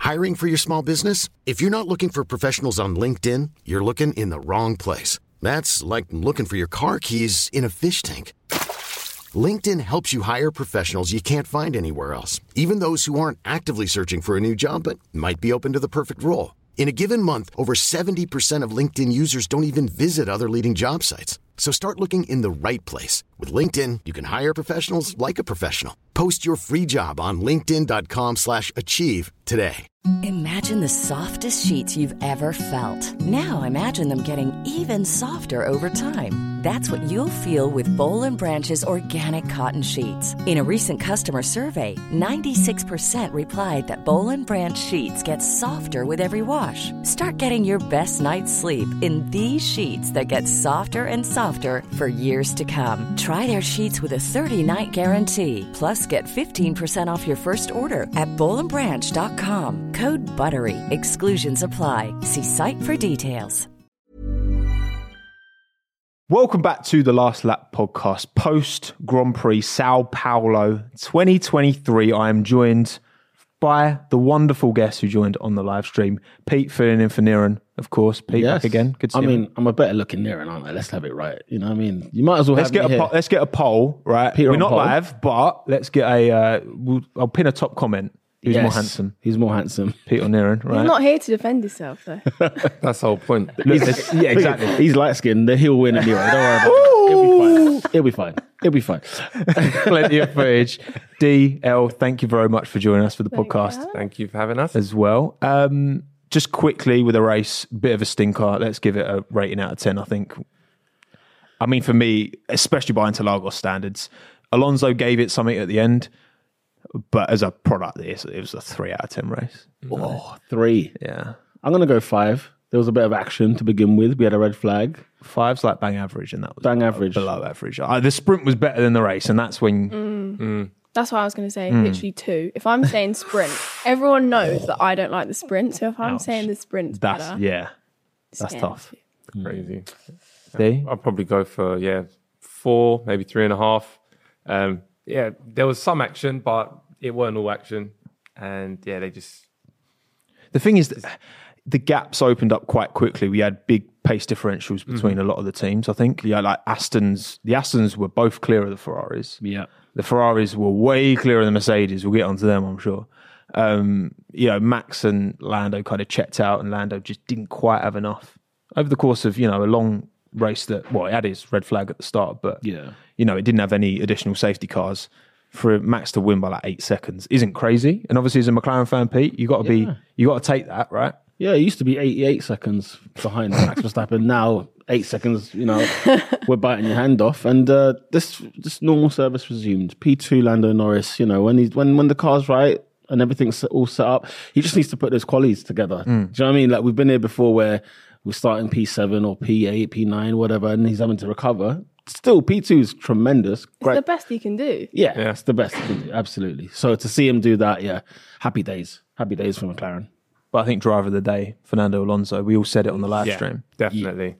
Hiring for your small business? If you're not looking for professionals on LinkedIn, you're looking in the wrong place. That's like looking for your car keys in a fish tank. LinkedIn helps you hire professionals you can't find anywhere else, even those who aren't actively searching for a new job but might be open to the perfect role. In a given month, over 70% of LinkedIn users don't even visit other leading job sites. So start looking in the right place. With LinkedIn, you can hire professionals like a professional. Post your free job on linkedin.com/achieve today. Imagine the softest sheets you've ever felt. Now imagine them getting even softer over time. That's what you'll feel with Boll & Branch's organic cotton sheets. In a recent customer survey, 96% replied that Boll & Branch sheets get softer with every wash. Start getting your best night's sleep in these sheets that get softer and softer for years to come. Try their sheets with a 30-night guarantee. Plus, get 15% off your first order at bollandbranch.com. Code BUTTERY. Exclusions apply. See site for details. Welcome back to the Last Lap podcast. Post Grand Prix Sao Paulo 2023. I am joined by the wonderful guest who joined on the live stream, Pete, filling in for Niran, of course. Pete, back again. Good to see you. I'm a better looking Niran, aren't I? Let's have it right. You know what I mean? You might as well let's get a poll, right? Peter, we're not poll. live, but let's get I'll pin a top comment. Who's more handsome? He's more handsome. Pete or Niran, right? You're not here to defend yourself, though. That's the whole point. Yeah, exactly. He's light skinned. He'll win anyway. Don't worry about it. He'll be fine. He'll be fine. Plenty of footage. DL, thank you very much for joining us for the podcast. Thank you for having us. As well. Just quickly with a race, bit of a stinker. Let's give it a rating out of 10, I think. I mean, for me, especially by Interlagos standards, Alonso gave it something at the end, but as a product, it was a 3 out of 10 race. Oh, 3. Yeah. I'm going to go 5. There was a bit of action to begin with. We had a red flag. 5's like bang average, and that was bang average. Below average. The sprint was better than the race, and that's when... That's what I was going to say, literally 2. If I'm saying sprint, everyone knows that I don't like the sprint, so if I'm saying the sprint's better... Yeah, that's tough. Crazy. D? I'll probably go for, 4, maybe 3.5. There was some action, but it weren't all action. And they just... The thing is, the gaps opened up quite quickly. We had big pace differentials between a lot of the teams, I think. Yeah, like the Astons were both clear of the Ferraris. Yeah. The Ferraris were way clearer than the Mercedes. We'll get onto them, I'm sure. Max and Lando kind of checked out, and Lando just didn't quite have enough. Over the course of, a long race it had his red flag at the start, but, it didn't have any additional safety cars. For Max to win by like 8 seconds isn't crazy. And obviously as a McLaren fan, Pete, you got to take that, right? Yeah, it used to be 88 seconds behind Max Verstappen. Now 8 seconds, we're biting your hand off. And this normal service resumed. P2 Lando Norris, when the car's right and everything's all set up, he just needs to put those qualies together. Do you know what I mean? Like we've been here before where we're starting P7 or P8, P9, whatever, and he's having to recover. Still, P2 is tremendous. It's the best he can do. Yeah, it's the best he can do, absolutely. So to see him do that, happy days. Happy days for McLaren. But I think driver of the day, Fernando Alonso, we all said it on the live stream. Definitely.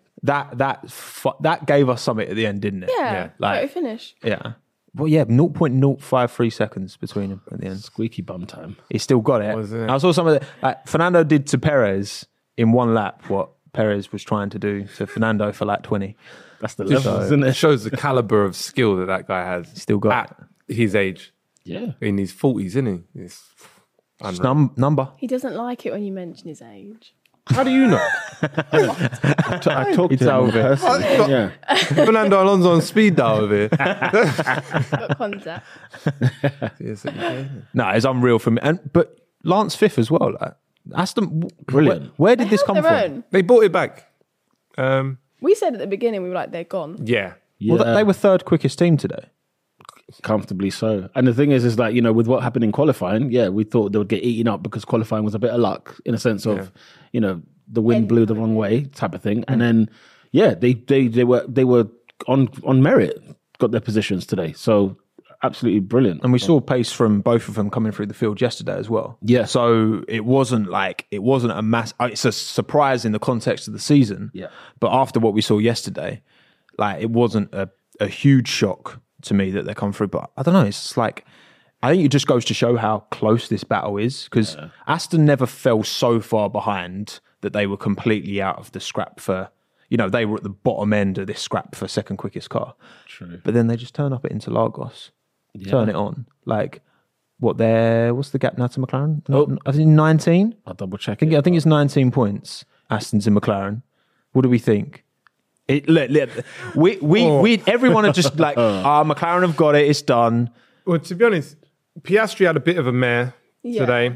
That gave us something at the end, didn't it? Yeah. Like finish. Yeah. Well, 0.053 seconds between them at the end. Squeaky bum time. He still got it. I saw some of Fernando did to Perez in one lap what Perez was trying to do to Fernando for like 20. That's the level, isn't it? It shows the caliber of skill that guy has. Still got at his age. Yeah. In his 40s, isn't he? It's number. He doesn't like it when you mention his age. How do you know? I talked to him personally. Yeah. Fernando Alonso on speed dial over here. Got contact. No, it's unreal for me. But Lance fifth as well. Like, Aston, brilliant. Where did this come from? They bought it back. We said at the beginning, we were like, they're gone. Yeah. Well, they were third quickest team today. Comfortably so. And the thing is that, with what happened in qualifying, we thought they would get eaten up because qualifying was a bit of luck in a sense of, the wind blew the wrong way type of thing. And then, they were on merit, got their positions today. So absolutely brilliant. And we saw pace from both of them coming through the field yesterday as well. Yeah. So it wasn't a mass, it's a surprise in the context of the season. Yeah. But after what we saw yesterday, it wasn't a huge shock to me that they come through. But I don't know, it's like I think it just goes to show how close this battle is, because Aston never fell so far behind that they were completely out of the scrap for, they were at the bottom end of this scrap for second quickest car. True. But then they just turn up at Interlagos, turn it on. Like, what's the gap now to McLaren? I think 19. I'll double check. I think it's 19 points. Aston's in McLaren. What do we think? Everyone are just like, McLaren have got it. It's done. Well, to be honest, Piastri had a bit of a mare today.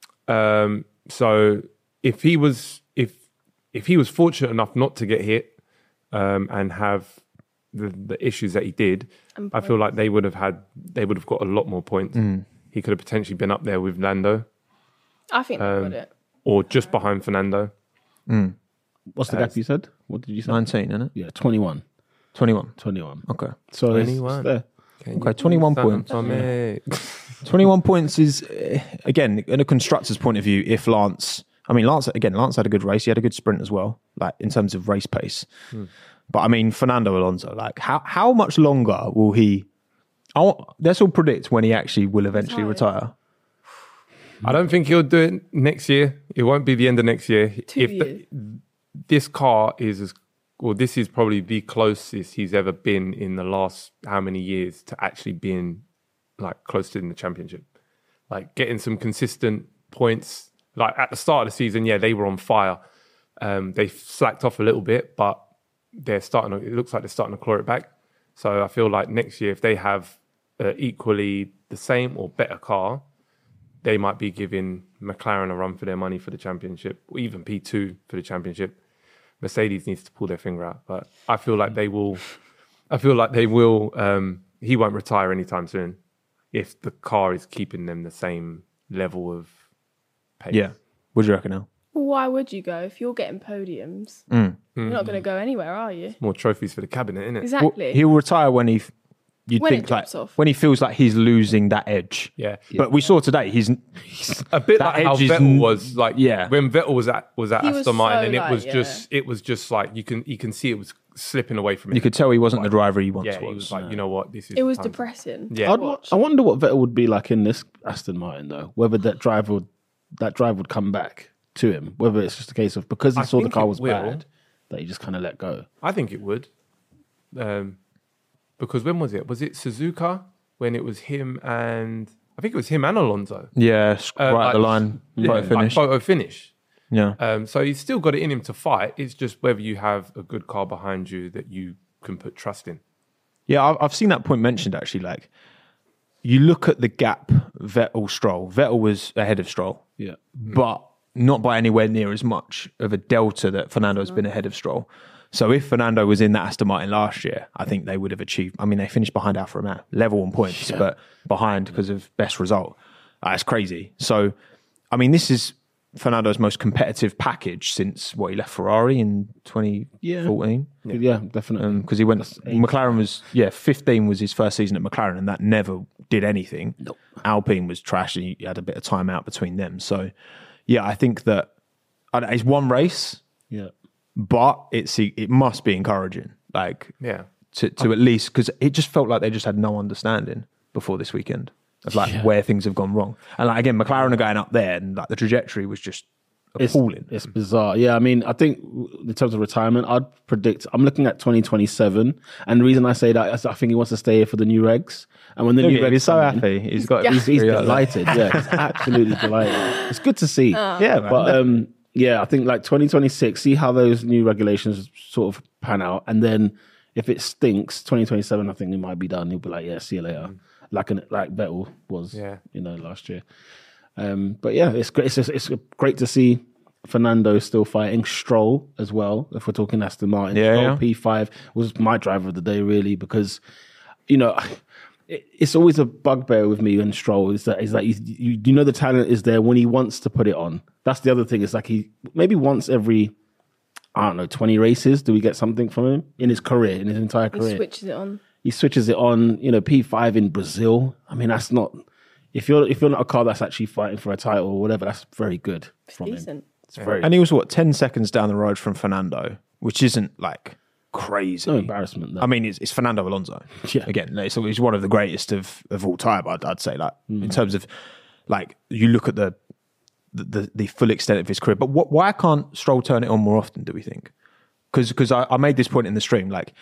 So if he was fortunate enough not to get hit and have the issues that he did, I feel like they would have got a lot more points. He could have potentially been up there with Lando. I think they got it. Or just behind Fernando. What's the gap you said? What did you say? 19, isn't it? Yeah, 21. 21. 21. Okay. So 21. it's there. Okay, 21 points. 21 points is, again, in a constructor's point of view, if Lance had a good race. He had a good sprint as well, like in terms of race pace. But I mean, Fernando Alonso, like how much longer will he, let's all predict when he actually will eventually retire. I don't think he'll do it next year. It won't be the end of next year. 2 years. This car is this is probably the closest he's ever been in the last how many years to actually being like close to in the championship. Like getting some consistent points. Like at the start of the season, they were on fire. They slacked off a little bit, but it looks like they're starting to claw it back. So I feel like next year, if they have equally the same or better car, they might be giving McLaren a run for their money for the championship, or even P2 for the championship. Mercedes needs to pull their finger out, but I feel like they will. He won't retire anytime soon if the car is keeping them the same level of pace. Yeah. What do you reckon now? Why would you go if you're getting podiums? You're not going to go anywhere, are you? More trophies for the cabinet, isn't it? Exactly. He'll retire when he feels like he's losing that edge. Yeah. But we saw today he's a bit that like how edge is Vettel was like. Yeah. When Vettel was at He was Aston Martin, so and it was just like you can see it was slipping away from him. You could tell he wasn't the driver he once was. He was like, you know what, this is. It was time. depressing. Yeah. I wonder what Vettel would be like in this Aston Martin though. Whether that drive would come back to him. Whether it's just a case of because he saw the car was bad that he just kind of let go. I think it would. Because when was it? Was it Suzuka when it was him and I think it was him and Alonso? Yeah, right at the line, photo finish. Yeah. So he's still got it in him to fight. It's just whether you have a good car behind you that you can put trust in. Yeah, I've seen that point mentioned actually. Like, you look at the gap Vettel-Stroll. Vettel was ahead of Stroll. Yeah. But not by anywhere near as much of a delta that Fernando's been ahead of Stroll. So if Fernando was in that Aston Martin last year, I think they would have achieved. I mean, they finished behind Alfa Romeo, level on points, but behind because of best result. That's crazy. So, I mean, this is Fernando's most competitive package since he left Ferrari in 2014. Yeah, definitely. Because he went, McLaren was 15 was his first season at McLaren, and that never did anything. Nope. Alpine was trash, and he had a bit of time out between them. So, yeah, I think that it's one race. Yeah. But it must be encouraging, like to at least, because it just felt like they just had no understanding before this weekend of where things have gone wrong. And like again, McLaren are going up there, and like the trajectory was just appalling. It's bizarre. Yeah, I mean, I think in terms of retirement, I'd predict I'm looking at 2027, and the reason I say that is I think he wants to stay here for the new regs. And when the new regs, he's so happy. He's delighted. Yeah, he's absolutely delighted. It's good to see. Yeah, man. But yeah, I think like 2026, see how those new regulations sort of pan out. And then if it stinks, 2027, I think it might be done. He'll be like, yeah, see you later. Like Vettel was, last year. But yeah, it's great. It's great to see Fernando still fighting. Stroll as well, if we're talking Aston Martin. Stroll, P5 was my driver of the day, really, because, it's always a bugbear with me and Stroll is that you know the talent is there when he wants to put it on. That's the other thing. It's like he maybe once every 20 races do we get something from him in his career, in his entire career. He switches it on. P5 in Brazil. I mean, that's not if you're not a car that's actually fighting for a title or whatever. That's very good from decent. him. It's very. And he was 10 seconds down the road from Fernando, which isn't like crazy. No embarrassment, though. I mean, it's Fernando Alonso. Yeah. Again, he's one of the greatest of all time. I'd say, like in terms of like you look at the full extent of his career. But why can't Stroll turn it on more often? Do we think? Because I made this point in the stream. Like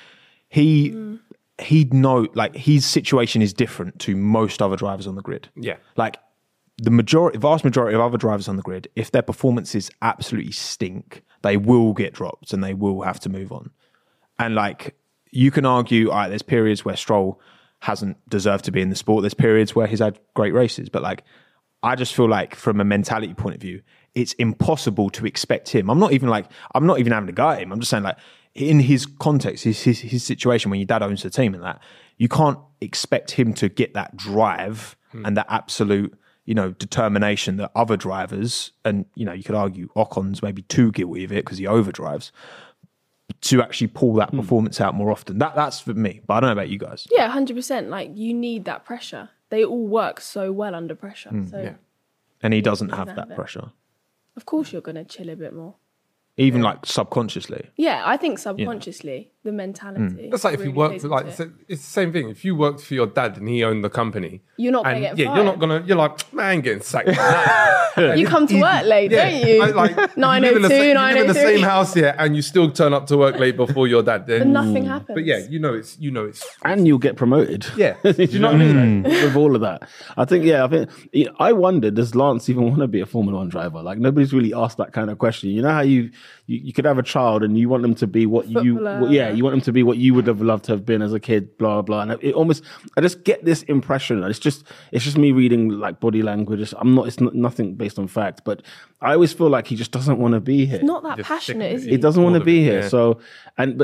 he'd know, like his situation is different to most other drivers on the grid. Yeah. Like the vast majority of other drivers on the grid, if their performances absolutely stink, they will get dropped and they will have to move on. And like you can argue, all right, there's periods where Stroll hasn't deserved to be in the sport. There's periods where he's had great races, but like I just feel like from a mentality point of view, it's impossible to expect him. I'm not even having to go at him. I'm just saying like in his context, his situation when your dad owns the team and that, you can't expect him to get that drive and that absolute, determination that other drivers, and, you could argue Ocon's maybe too guilty of it because he overdrives, to actually pull that performance out more often. That's for me, but I don't know about you guys. Yeah, 100%. Like you need that pressure. They all work so well under pressure. And he doesn't have that pressure. Of course you're going to chill a bit more. Even like subconsciously. Yeah, I think subconsciously, the mentality. That's like if you work for, it's the same thing. If you worked for your dad and he owned the company, you're not going to get fired. You're like, man, I ain't getting sacked. You come to work late, don't you? Like 9:02, you live in the 9:03. same house here, and you still turn up to work late before your dad. Then, But nothing happens. But yeah, it's and you'll get promoted. Yeah. Do you know what I mean? With all of that, I think I wonder, does Lance even want to be a Formula One driver? Like nobody's really asked that kind of question. You know how you could have a child and you want them to be what you want them to be what you would have loved to have been as a kid, blah blah. And I just get this impression. It's just me reading like body language. It's nothing based on fact, but I always feel like he just doesn't want to be here. Not that passionate, is he? He doesn't want to be here. Yeah. So, and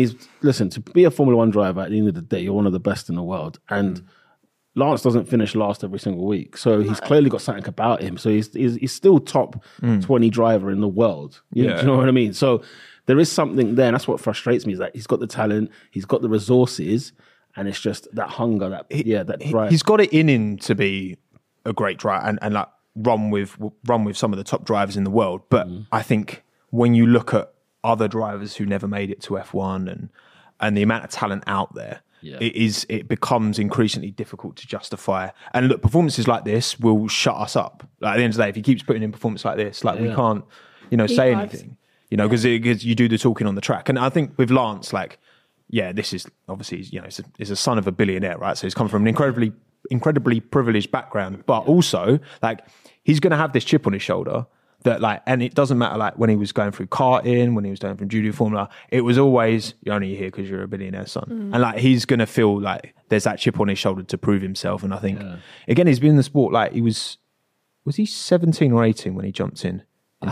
to be a Formula One driver at the end of the day, you're one of the best in the world. And Lance doesn't finish last every single week. So he's clearly got something about him. So he's still top 20 driver in the world. Do you know what I mean? So there is something there. And that's what frustrates me is that he's got the talent, he's got the resources, and it's just that hunger, that drive. He's got it in him to be a great driver and like run with some of the top drivers in the world. But I think when you look at other drivers who never made it to F1 and the amount of talent out there, it becomes increasingly difficult to justify. And look, performances like this will shut us up. Like at the end of the day, if he keeps putting in performance like this, like we can't, say anything, because you do the talking on the track. And I think with Lance, like, this is obviously, he's a son of a billionaire, right? So he's come from an incredibly privileged background, but also like he's going to have this chip on his shoulder that like, and it doesn't matter like when he was going through karting, when he was going from junior formula, it was always you're only here because you're a billionaire's son, and like he's going to feel like there's that chip on his shoulder to prove himself. And I think again, he's been in the sport like was he 17 or 18 when he jumped in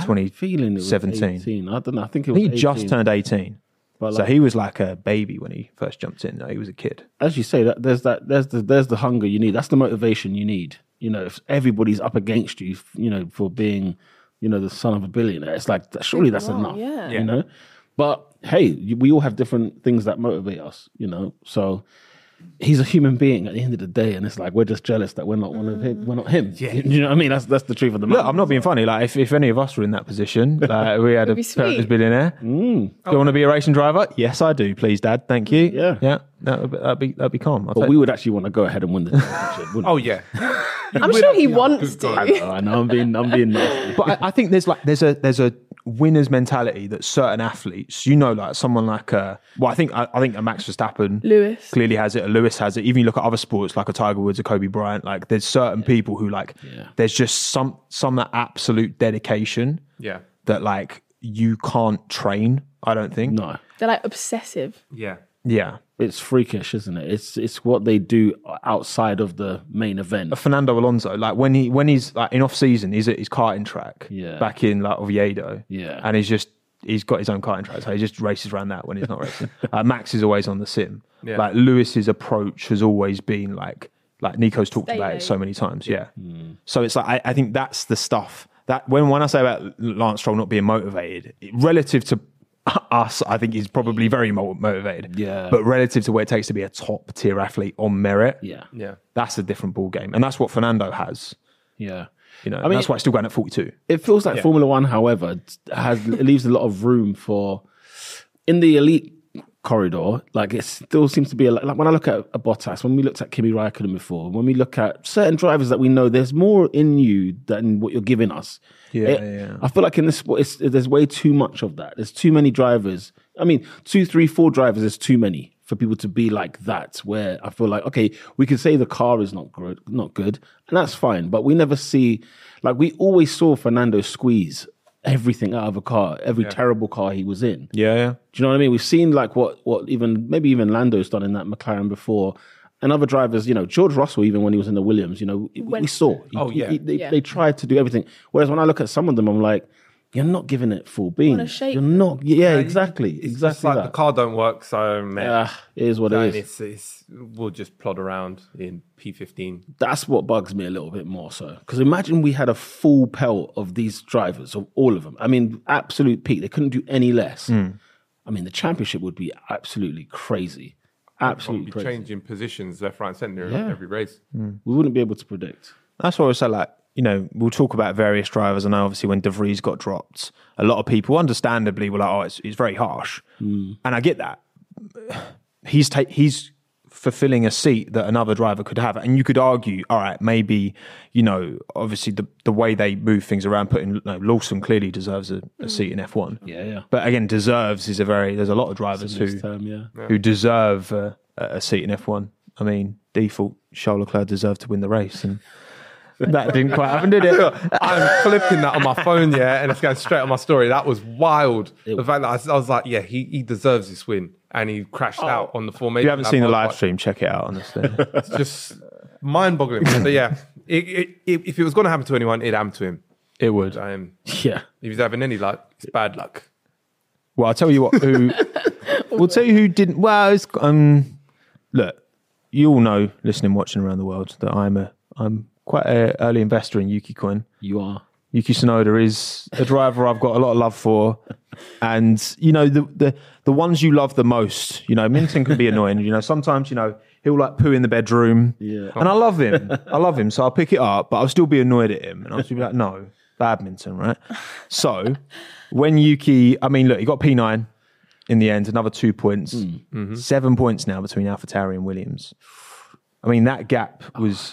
2017? I don't know. I think he just turned 18. But so he was like a baby when he first jumped in. He was a kid. As you say, there's the hunger you need. That's the motivation you need. If everybody's up against you, for being, the son of a billionaire, it's like surely that's enough. Yeah. But hey, we all have different things that motivate us. So he's a human being at the end of the day, and it's like we're just jealous that we're not one of him. We're not him. Yeah. You know what I mean? That's the truth of the matter. Look, I'm not being funny. Like if any of us were in that position, like we had a parent who's billionaire. Do you want to be a racing driver? Yes, I do. Please, Dad. Thank you. Yeah. That'd be calm. But we would actually want to go ahead and win the championship. Wouldn't we? yeah. I'm sure he wants to. I know. I'm being nasty. But I think there's a winner's mentality that certain athletes, like someone like I think a Max Verstappen, Lewis clearly has it. A Lewis has it. Even you look at other sports like a Tiger Woods, a Kobe Bryant. Like there's certain people who like there's just some that absolute dedication. Yeah. That like you can't train. I don't think. No. They're like obsessive. Yeah. Yeah. It's freakish, isn't it? It's what they do outside of the main event. Fernando Alonso, like when he's like in off season, he's at his karting track back in like Oviedo. Yeah. And he's got his own karting track, so he just races around that when he's not racing. Max is always on the sim. Yeah. Like Lewis's approach has always been like Nico's talked about it so many times. Yeah. So it's like I think that's the stuff that when I say about Lance Stroll not being motivated, relative to us, I think he's probably very motivated. Yeah. But relative to what it takes to be a top tier athlete on merit, Yeah. that's a different ball game, and that's what Fernando has. Yeah. That's why he's still going at 42. It feels like Formula One, however, it leaves a lot of room for in the elite corridor, like it still seems to be like when I look at a Bottas, when we looked at Kimi Raikkonen before, when we look at certain drivers that we know, there's more in you than what you're giving us. Yeah. I feel like in this sport, there's way too much of that. There's too many drivers. I mean, 2, 3, 4 drivers is too many for people to be like that. Where I feel like, okay, we can say the car is not good, and that's fine. But we never see, like we always saw Fernando squeeze everything out of a car, every terrible car he was in. Yeah. Do you know what I mean? We've seen like what maybe even Lando's done in that McLaren before. And other drivers, George Russell, even when he was in the Williams, we saw. They tried to do everything. Whereas when I look at some of them, I'm like, you're not giving it full beans. You're not. Yeah, exactly. It's like that. the car don't work, so it is what it is. We'll just plod around in P15. That's what bugs me a little bit more so. Because imagine we had a full pelt of these drivers, of all of them. I mean, absolute peak. They couldn't do any less. I mean, the championship would be absolutely crazy. Absolutely crazy. Changing positions left, right, centre in every race. We wouldn't be able to predict. That's what I was saying, like, we'll talk about various drivers. I know obviously when De Vries got dropped, a lot of people understandably were like, oh, it's very harsh. And I get that. He's fulfilling a seat that another driver could have. And you could argue, all right, maybe, obviously the way they move things around, Lawson clearly deserves a seat in F1. Yeah. But again, deserves is there's a lot of drivers who deserve a seat in F1. I mean, default, Charles Leclerc deserved to win the race. And that didn't quite happen, did it? I'm clipping that on my phone, and it's going straight on my story. That was wild. The fact that I was like, he deserves this win. And he crashed out on the formation. If you haven't seen the live stream, check it out, honestly. It's just mind-boggling. But yeah, if it was going to happen to anyone, it'd happen to him. It would. Yeah. If he's having any luck, it's bad luck. Well, I'll tell you what, we'll tell you who didn't. Well, it's, look, you all know, listening, watching around the world, that I'm quite an early investor in Yuki Koen. You are. Yuki Tsunoda is a driver I've got a lot of love for. And, the ones you love the most, Minton can be annoying. Sometimes, he'll like poo in the bedroom. Yeah. And I love him. So I'll pick it up, but I'll still be annoyed at him. And I'll still be like, no, badminton, right? So when Yuki, he got P9 in the end, another 2 points, 7 points now between AlphaTauri and Williams. I mean, that gap was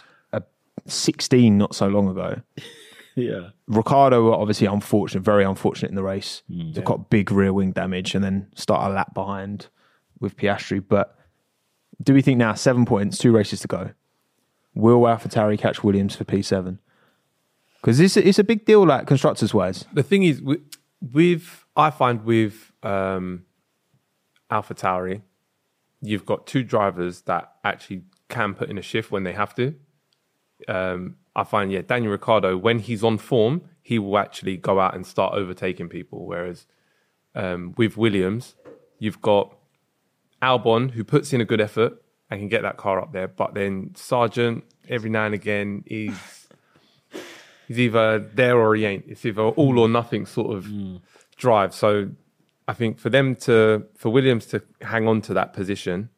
16 not so long ago. Yeah. Ricciardo, obviously very unfortunate in the race. They've got big rear wing damage and then start a lap behind with Piastri. But do we think now, 7 points, 2 races to go, will AlphaTauri catch Williams for P7? Because it's a big deal, like constructors wise. The thing is, I find with AlphaTauri, you've got 2 drivers that actually can put in a shift when they have to. I find, Daniel Ricciardo, when he's on form, he will actually go out and start overtaking people. Whereas with Williams, you've got Albon, who puts in a good effort and can get that car up there. But then Sargent, every now and again, he's either there or he ain't. It's either all or nothing sort of drive. So I think for Williams to hang on to that position,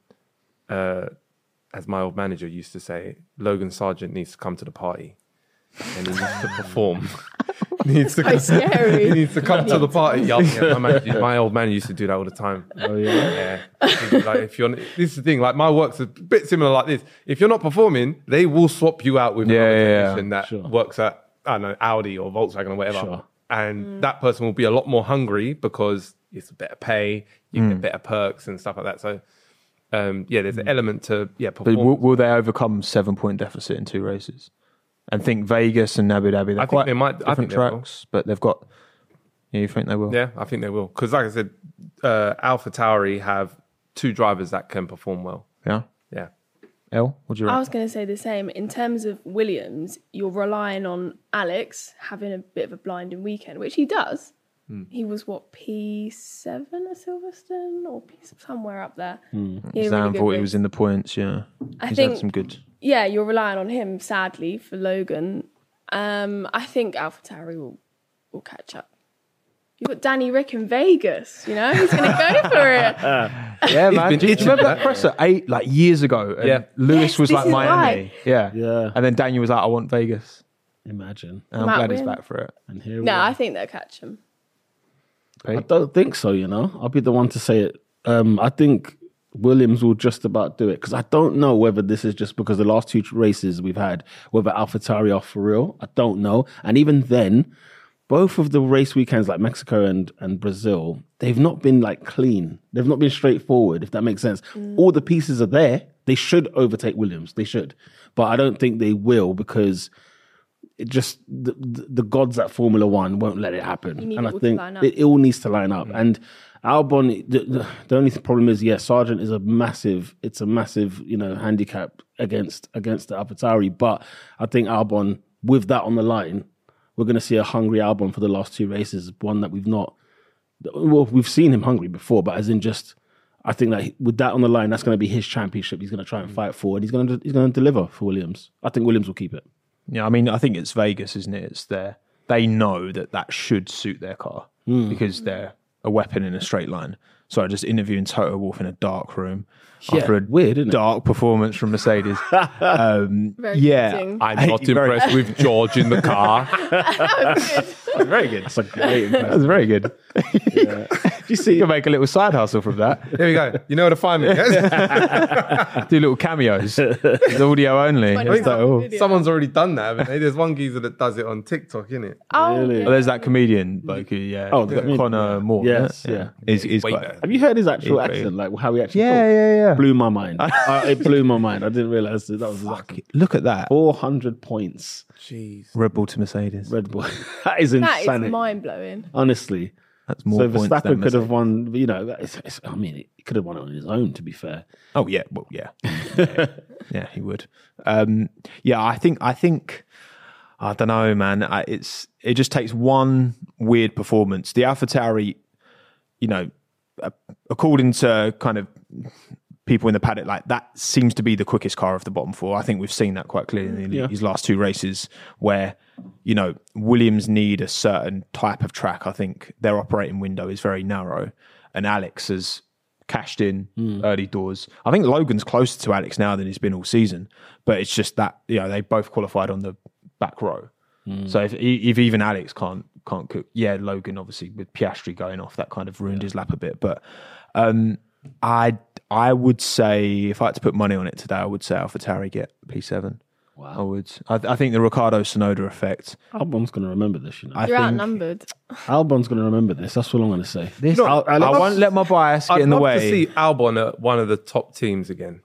as my old manager used to say, Logan Sargent needs to come to the party and he needs to perform. He needs to come to the party. My old man used to do that all the time. Oh yeah. Like this is the thing. Like my work's a bit similar like this. If you're not performing, they will swap you out with another technician that works at Audi or Volkswagen or whatever. Sure. And that person will be a lot more hungry because it's better pay, you get better perks and stuff like that. So. There's an element to performance. But will they overcome 7 point deficit in 2 races? And think Vegas and Abu Dhabi, they're quite different tracks, but they've got. You think they will? Yeah, I think they will. Because like I said, AlphaTauri have 2 drivers that can perform well. Yeah. Yeah. Elle, what do you reckon? I was going to say the same. In terms of Williams, you're relying on Alex having a bit of a blinding weekend, which he does. He was P7 at Silverstone or somewhere up there. Sam thought he was in the points. Yeah, I think had some good. Yeah, you're relying on him. Sadly for Logan, I think AlphaTauri will catch up. You've got Danny Rick in Vegas. He's going to go for it. Yeah, man. Do you remember that presser years ago? And Lewis was like Miami. Right. Yeah. And then Daniel was like, I want Vegas. Imagine. And I'm glad he's back for it. And here I think they'll catch him. I don't think so, I'll be the one to say it I think Williams will just about do it, because I don't know whether this is just because the last 2 races we've had, whether AlphaTauri are for real. I don't know. And even then, both of the race weekends like Mexico and Brazil, they've not been like clean. They've not been straightforward, if that makes sense. All the pieces are there. They should overtake Williams. They should. But I don't think they will, because it just the gods at Formula One won't let it happen. need And it I all to think line up. it all needs to line up. And Albon, the only problem is, Sargent is a massive handicap against the AlphaTauri. But I think Albon, with that on the line, we're going to see a hungry Albon for the last 2 races. One that we've seen him hungry before, but as in just, I think that with that on the line, that's going to be his championship. He's going to try and fight for, and he's going to deliver for Williams. I think Williams will keep it. Yeah, I mean, I think it's Vegas, isn't it? It's they know that should suit their car because they're a weapon in a straight line. So I just interviewing Toto Wolff in a dark room after a weird, isn't it? dark performance from Mercedes. Very fitting. I'm not impressed with George in the car. Very good. That's a great impression. That's very good. You see, you can make a little side hustle from that. There we go. You know where to find me. Do little cameos. It's audio only. Funny It's like, oh. video. Someone's already done that, haven't they? There's one geezer that does it on TikTok, isn't it? Oh, Really? yeah. Well, there's that comedian, like, Connor Moore. Yes, yeah. yeah. He's Way quite, better. Have you heard his actual Yeah, accent, like how he actually yeah, talks? yeah. Blew my mind. It blew my mind. I didn't realize that was his accent. Look at that. 400 points. Jeez. Red Bull to Mercedes. Red Bull. That is That insanity. is mind blowing. Honestly. That's more So points Verstappen than could have Mercedes. won, I mean, he could have won it on his own, to be fair. Oh yeah, well yeah, yeah, he would. I think I don't know, man. It just takes one weird performance. The AlphaTauri, according to kind of people in the paddock, like that seems to be the quickest car of the bottom 4. I think we've seen that quite clearly in these last 2 races, where Williams need a certain type of track. I think their operating window is very narrow, and Alex has cashed in early doors. I think Logan's closer to Alex now than he's been all season, but it's just that they both qualified on the back row. So if even Alex can't cook, Logan obviously with Piastri going off, that kind of ruined his lap a bit. But I would say, if I had to put money on it today, I would say AlphaTauri get P7. Wow. I would. I think the Ricciardo Tsunoda effect. Albon's going to remember this, You're think- outnumbered. Albon's going to remember this. That's all I'm going to say. I won't let my bias get I'd in the love way. to see Albon at one of the top teams again.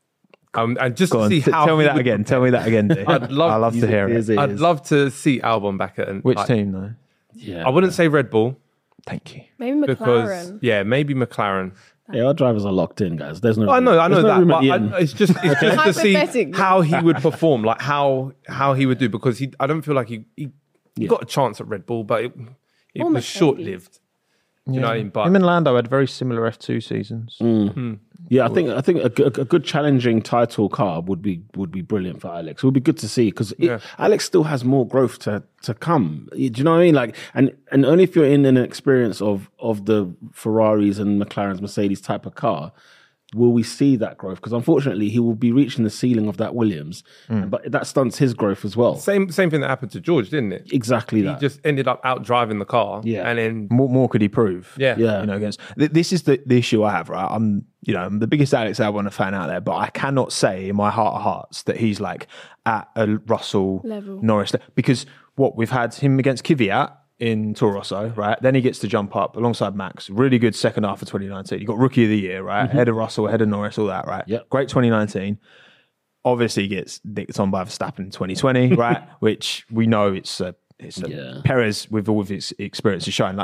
And just Go to on, see how tell me he that would again. prepare. Tell me that again, Dee. I'd love to hear it. I'd love to see Albon back at Which team though? Yeah. I wouldn't say Red Bull Thank you. Maybe because McLaren. maybe McLaren. Yeah, our drivers are locked in, guys. There's no. I know there's no that, room at but the end. it's just to see Hypothetically. how he would perform, like how he would do, because I don't feel like he got a chance at Red Bull, but it Or was Mercedes. short lived. You know what I mean? But Him and Lando had very similar F2 seasons. Yeah, I think a good challenging title car would be brilliant for Alex. It would be good to see, because Alex still has more growth to come. Do you know what I mean? Like, and only if you're in an experience of the Ferraris and McLarens, Mercedes type of car, will we see that growth? Because unfortunately, he will be reaching the ceiling of that Williams, but that stunts his growth as well. same thing that happened to George, didn't it? Exactly He that. just ended up out driving the car, and then What more could he prove? Yeah. Against this is the issue I have. Right, I'm the biggest Alex Albon fan out there, but I cannot say in my heart of hearts that he's like at a Russell Level. Norris, because what we've had him against Kvyat in Toro Rosso, right? Then he gets to jump up alongside Max. Really good second half of 2019. He got Rookie of the Year, right? Ahead of Russell, ahead of Norris, all that, right? Yep. Great 2019. Obviously gets nicked on by Verstappen in 2020, right? Which we know it's Perez with all of his experience is showing.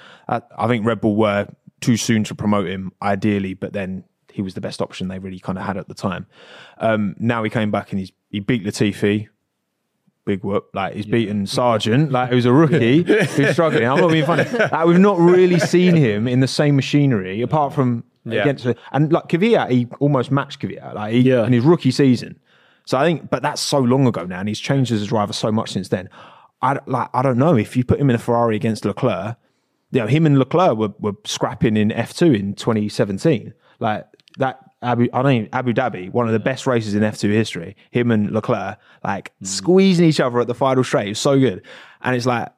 I think Red Bull were too soon to promote him ideally, but then he was the best option they really kind of had at the time. Now he came back and he beat Latifi. Big whoop. Like, he's beaten Sargent, like, who's a rookie who's struggling. I'm not being funny. Like, we've not really seen him in the same machinery apart from against, and like Kvyat, he almost matched Kvyat, like in his rookie season. So I think, but that's so long ago now, and he's changed as a driver so much since then. I don't know if you put him in a Ferrari against Leclerc. Him and Leclerc were scrapping in F2 in 2017. Like that. Abu Dhabi, one of the best races in F2 history. Him and Leclerc, like squeezing each other at the final straight. It was so good. And it's like,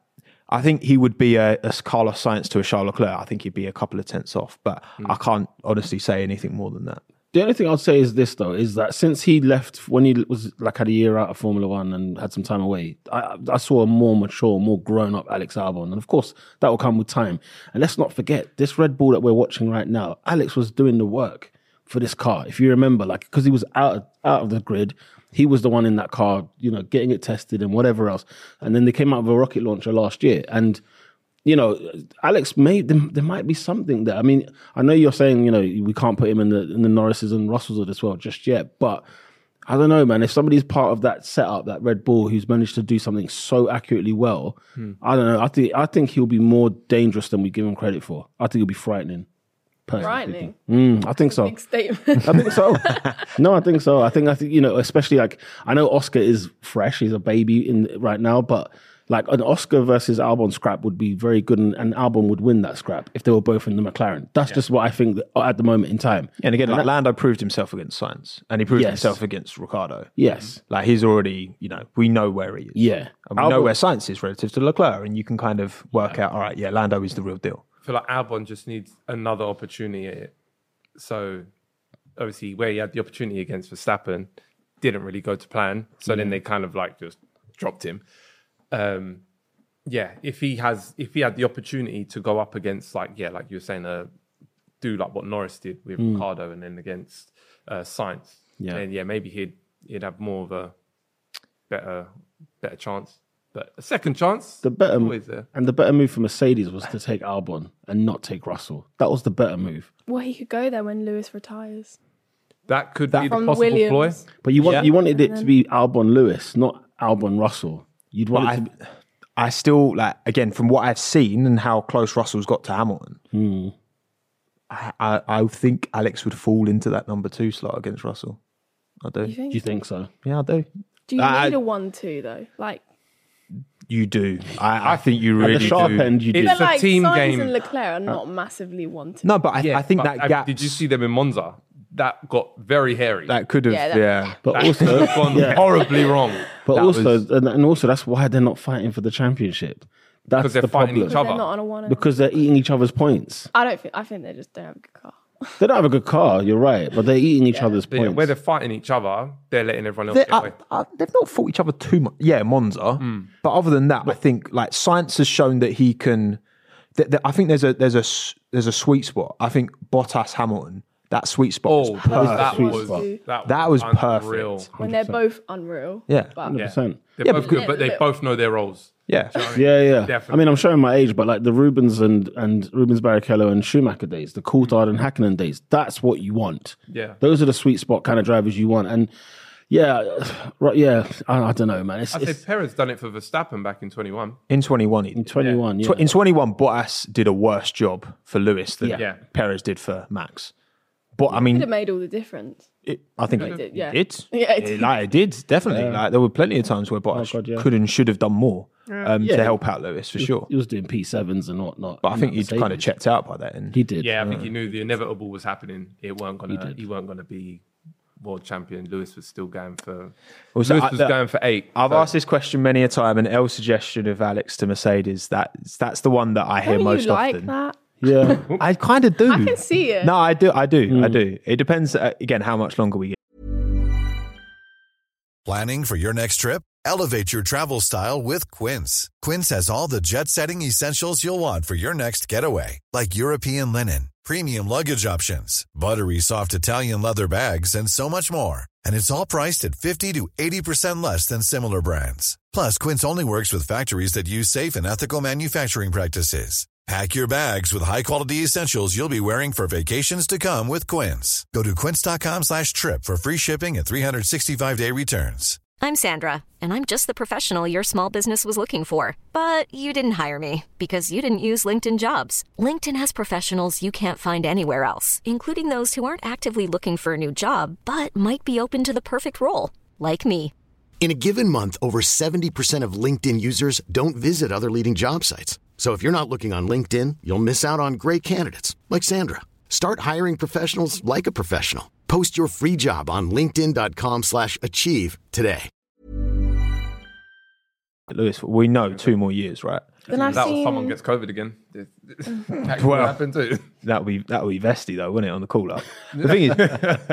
I think he would be a Carlos Sainz to a Charles Leclerc. I think he'd be a couple of tenths off, but I can't honestly say anything more than that. The only thing I'd say is this, though, is that since he left, when he was like had a year out of Formula One and had some time away, I saw a more mature, more grown-up Alex Albon. And of course, that will come with time. And let's not forget, this Red Bull that we're watching right now, Alex was doing the work for this car. If you remember, like, because he was out of the grid, he was the one in that car, you know, getting it tested and whatever else. And then they came out with a rocket launcher last year. And you know, Alex, there might be something there. I mean, I know you're saying, you know, we can't put him in the Norrises and Russells of this world just yet, but I don't know, man. If somebody's part of that setup, that Red Bull, who's managed to do something so accurately well, I don't know. I think he'll be more dangerous than we give him credit for. I think he'll be frightening. Frightening. I think so. Big statement. I think so. No, I think so. I think you know, especially like I know Oscar is fresh. He's a baby right now, but. Like an Oscar versus Albon scrap would be very good, and Albon would win that scrap if they were both in the McLaren. That's just what I think at the moment in time. And again, like Lando proved himself against Sainz, and he proved himself against Ricciardo. Yes. Like he's already, you know, we know where he is. Yeah. And we know where Sainz is relative to Leclerc, and you can kind of work out, all right, yeah, Lando is the real deal. I feel like Albon just needs another opportunity at it. So obviously where he had the opportunity against Verstappen didn't really go to plan. So then they kind of like just dropped him. If he had the opportunity to go up against like you were saying, do like what Norris did with Ricciardo and then against Sainz, then maybe he'd have more of a better chance. But a second chance, always there. And the better move for Mercedes was to take Albon and not take Russell. That was the better move. Well, he could go there when Lewis retires. That could be the from possible Williams. ploy. But you wanted it to be Albon Lewis, not Albon Russell. You'd want it to be... I still, like, again, from what I've seen and how close Russell's got to Hamilton, I think Alex would fall into that number 2 slot against Russell. I do. You think so? Yeah, I do. Do you need a 1-2 though? Like you do. I think you really at the sharp do. end, you do. It's but a team Sainz game. and Leclerc are not massively 1-2. No, but I think that gap. Did you see them in Monza? That got very hairy. That could have, yeah. But That also, could have gone horribly wrong. but that also, was- and also, that's why they're not fighting for the championship. That's Because they're the fighting problem. each They're other. not on a 1-0. Because they're eating each other's points. I think they just don't have a good car. They don't have a good car. You're right, but they're eating each other's Yeah, points. where they're fighting each other, they're letting everyone else get away. They've not fought each other too much. Yeah, Monza. But other than that, I think like Sainz has shown that he can. I think there's a sweet spot. I think Bottas Hamilton. That sweet spot. Oh, was perfect. that was perfect. unreal. When they're both unreal. Yeah. But 100%. They're both good, but they both know their roles. Yeah. Yeah. Definitely. I mean, I'm showing my age, but like the Rubens and Rubens Barrichello and Schumacher days, the Coulthard and Hakkinen days, that's what you want. Yeah. Those are the sweet spot kind of drivers you want. And I don't know, man. I said Perez done it for Verstappen back in 21. In 21. In 21, yeah. In 21, Bottas did a worse job for Lewis than Yeah. Perez did for Max. But I mean, Could have made all the difference. I think It it did, yeah. did. Yeah, it did. It did, definitely. Like, there were plenty of times where Bottas God, yeah. could and should have done more Yeah. to help out Lewis, for sure. He was doing P7s and whatnot. But I think he'd kind of checked out by that end. He did. Yeah, I think he knew the inevitable was happening. He weren't gonna be world champion. Lewis was still going for. Also, Lewis was going for 8. I've so- asked this question many a time, and L's suggestion of Alex to Mercedes, that's the one that I hear Don't most you like often. that? Yeah. I kind of do. I can see it. No, I do. I do. It depends, again, how much longer we get. Planning for your next trip? Elevate your travel style with Quince. Quince has all the jet-setting essentials you'll want for your next getaway, like European linen, premium luggage options, buttery soft Italian leather bags, and so much more. And it's all priced at 50 to 80% less than similar brands. Plus, Quince only works with factories that use safe and ethical manufacturing practices. Pack your bags with high-quality essentials you'll be wearing for vacations to come with Quince. Go to quince.com/trip for free shipping and 365-day returns. I'm Sandra, and I'm just the professional your small business was looking for. But you didn't hire me because you didn't use LinkedIn Jobs. LinkedIn has professionals you can't find anywhere else, including those who aren't actively looking for a new job, but might be open to the perfect role, like me. In a given month, over 70% of LinkedIn users don't visit other leading job sites. So if you're not looking on LinkedIn, you'll miss out on great candidates like Sandra. Start hiring professionals like a professional. Post your free job on linkedin.com/achieve today. Lewis, we know 2 more years, right? Then I've That was seen someone gets COVID again. That could Well, happen too. That'll be Vesty though, wouldn't it, on the call up? The thing is,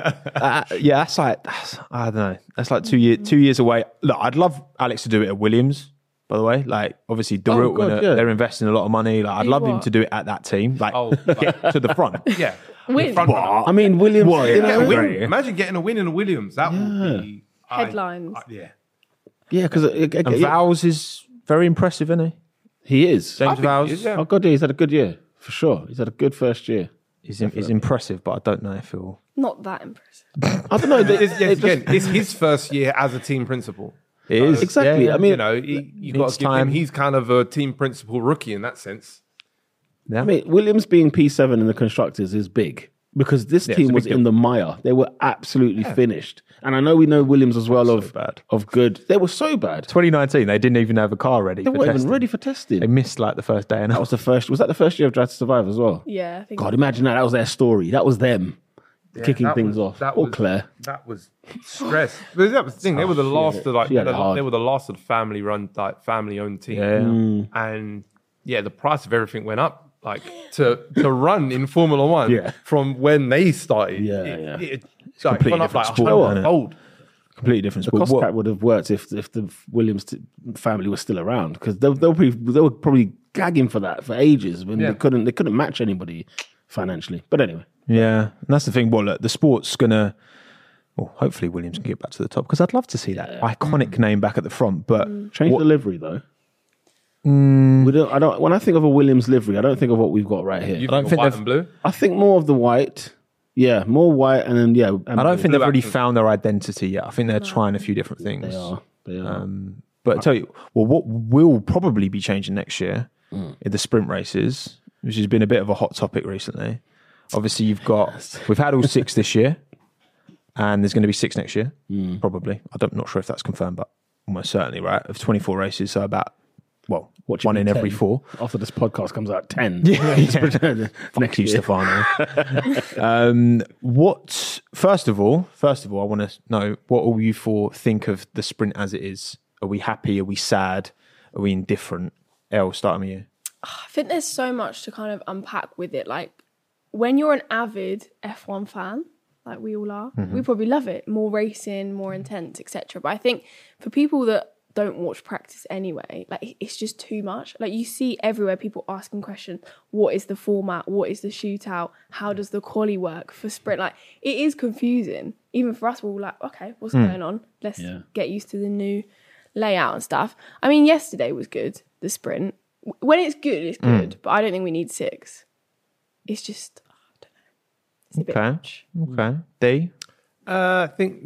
I don't know. That's like 2 years away. Look, I'd love Alex to do it at Williams. By the way, like obviously Deruyt, they're investing a lot of money. Like I'd love him to do it at that team, like get to the front. Yeah. Win. Front runner. I mean, Williams. Get a win. Imagine getting a win in a Williams. That would be Headlines. yeah. Yeah, because And Vowles is very impressive, isn't he? he is. James Vowles is, yeah. Oh God, yeah, he's had a good year for sure. He's had a good first year. is impressive, but I don't know if he'll. Not that impressive. I don't know. It's his first year as a team principal. It is exactly. Yeah, I mean, You know, you got Needs to give time. him. He's kind of a team principal rookie in that sense. yeah. I mean, Williams being P7 in the constructors is big because this it's team a was big in the mire. They were absolutely finished. And I know we know Williams as well bad. of good. They were so bad. 2019, they didn't even have a car ready. They for weren't testing. even ready for testing. They missed like the first day, and That was the first. Was that the first year of Drive to Survive as well? Yeah, I think. God, imagine that. That was their story. That was them kicking that things was- off. that Or was- Claire. That was stress. But that was the thing. They were the last of like She had it they hard. were the last of the family run, like family owned team. Yeah. And yeah, the price of everything went up. Like to run in Formula One Yeah. from when they started. Yeah, It completely gone up different like sport, 100 isn't it? fold. completely different The sport. cost cap would have worked if the Williams family was still around because they were probably gagging for that for ages when Yeah. they couldn't match anybody financially. But anyway, Yeah, and that's the thing. Well, look, the sport's gonna. Well, hopefully Williams can get back to the top because I'd love to see that iconic name back at the front. But change what- the livery though. We don't. I don't. When I think of a Williams livery, I don't think of what we've got right here. You don't think think white they've- and blue? I think more of the white. Yeah, more white, and then yeah. I don't think they've really accent. found their identity yet. I think they're trying a few different things. they are. They are. But I tell you, well, what will probably be changing next year in the sprint races, which has been a bit of a hot topic recently. Obviously, we've had all 6 this year, and there's going to be 6 next year, probably. I'm not sure if that's confirmed, but almost certainly, right? Of 24 races, so about, well, What you one mean, in every 10? 4. After this podcast comes out, 10. Yeah. Next you, year. Stefano. First of all, I want to know what all you 4 think of the sprint as it is. Are we happy? Are we sad? Are we indifferent? Elle, starting with you. I think there's so much to kind of unpack with it. Like when you're an avid F1 fan, like we all are, we probably love it. More racing, more intense, etc. But I think for people that don't watch practice anyway, like it's just too much. Like you see everywhere people asking questions, what is the format? What is the shootout? How does the quali work for sprint? Like it is confusing. Even for us, we're all like, okay, what's going on? Let's get used to the new layout and stuff. I mean, yesterday was good, the sprint. When it's good, it's good. But I don't think we need 6. It's just, I don't know. It's a bit much. Okay. D? I think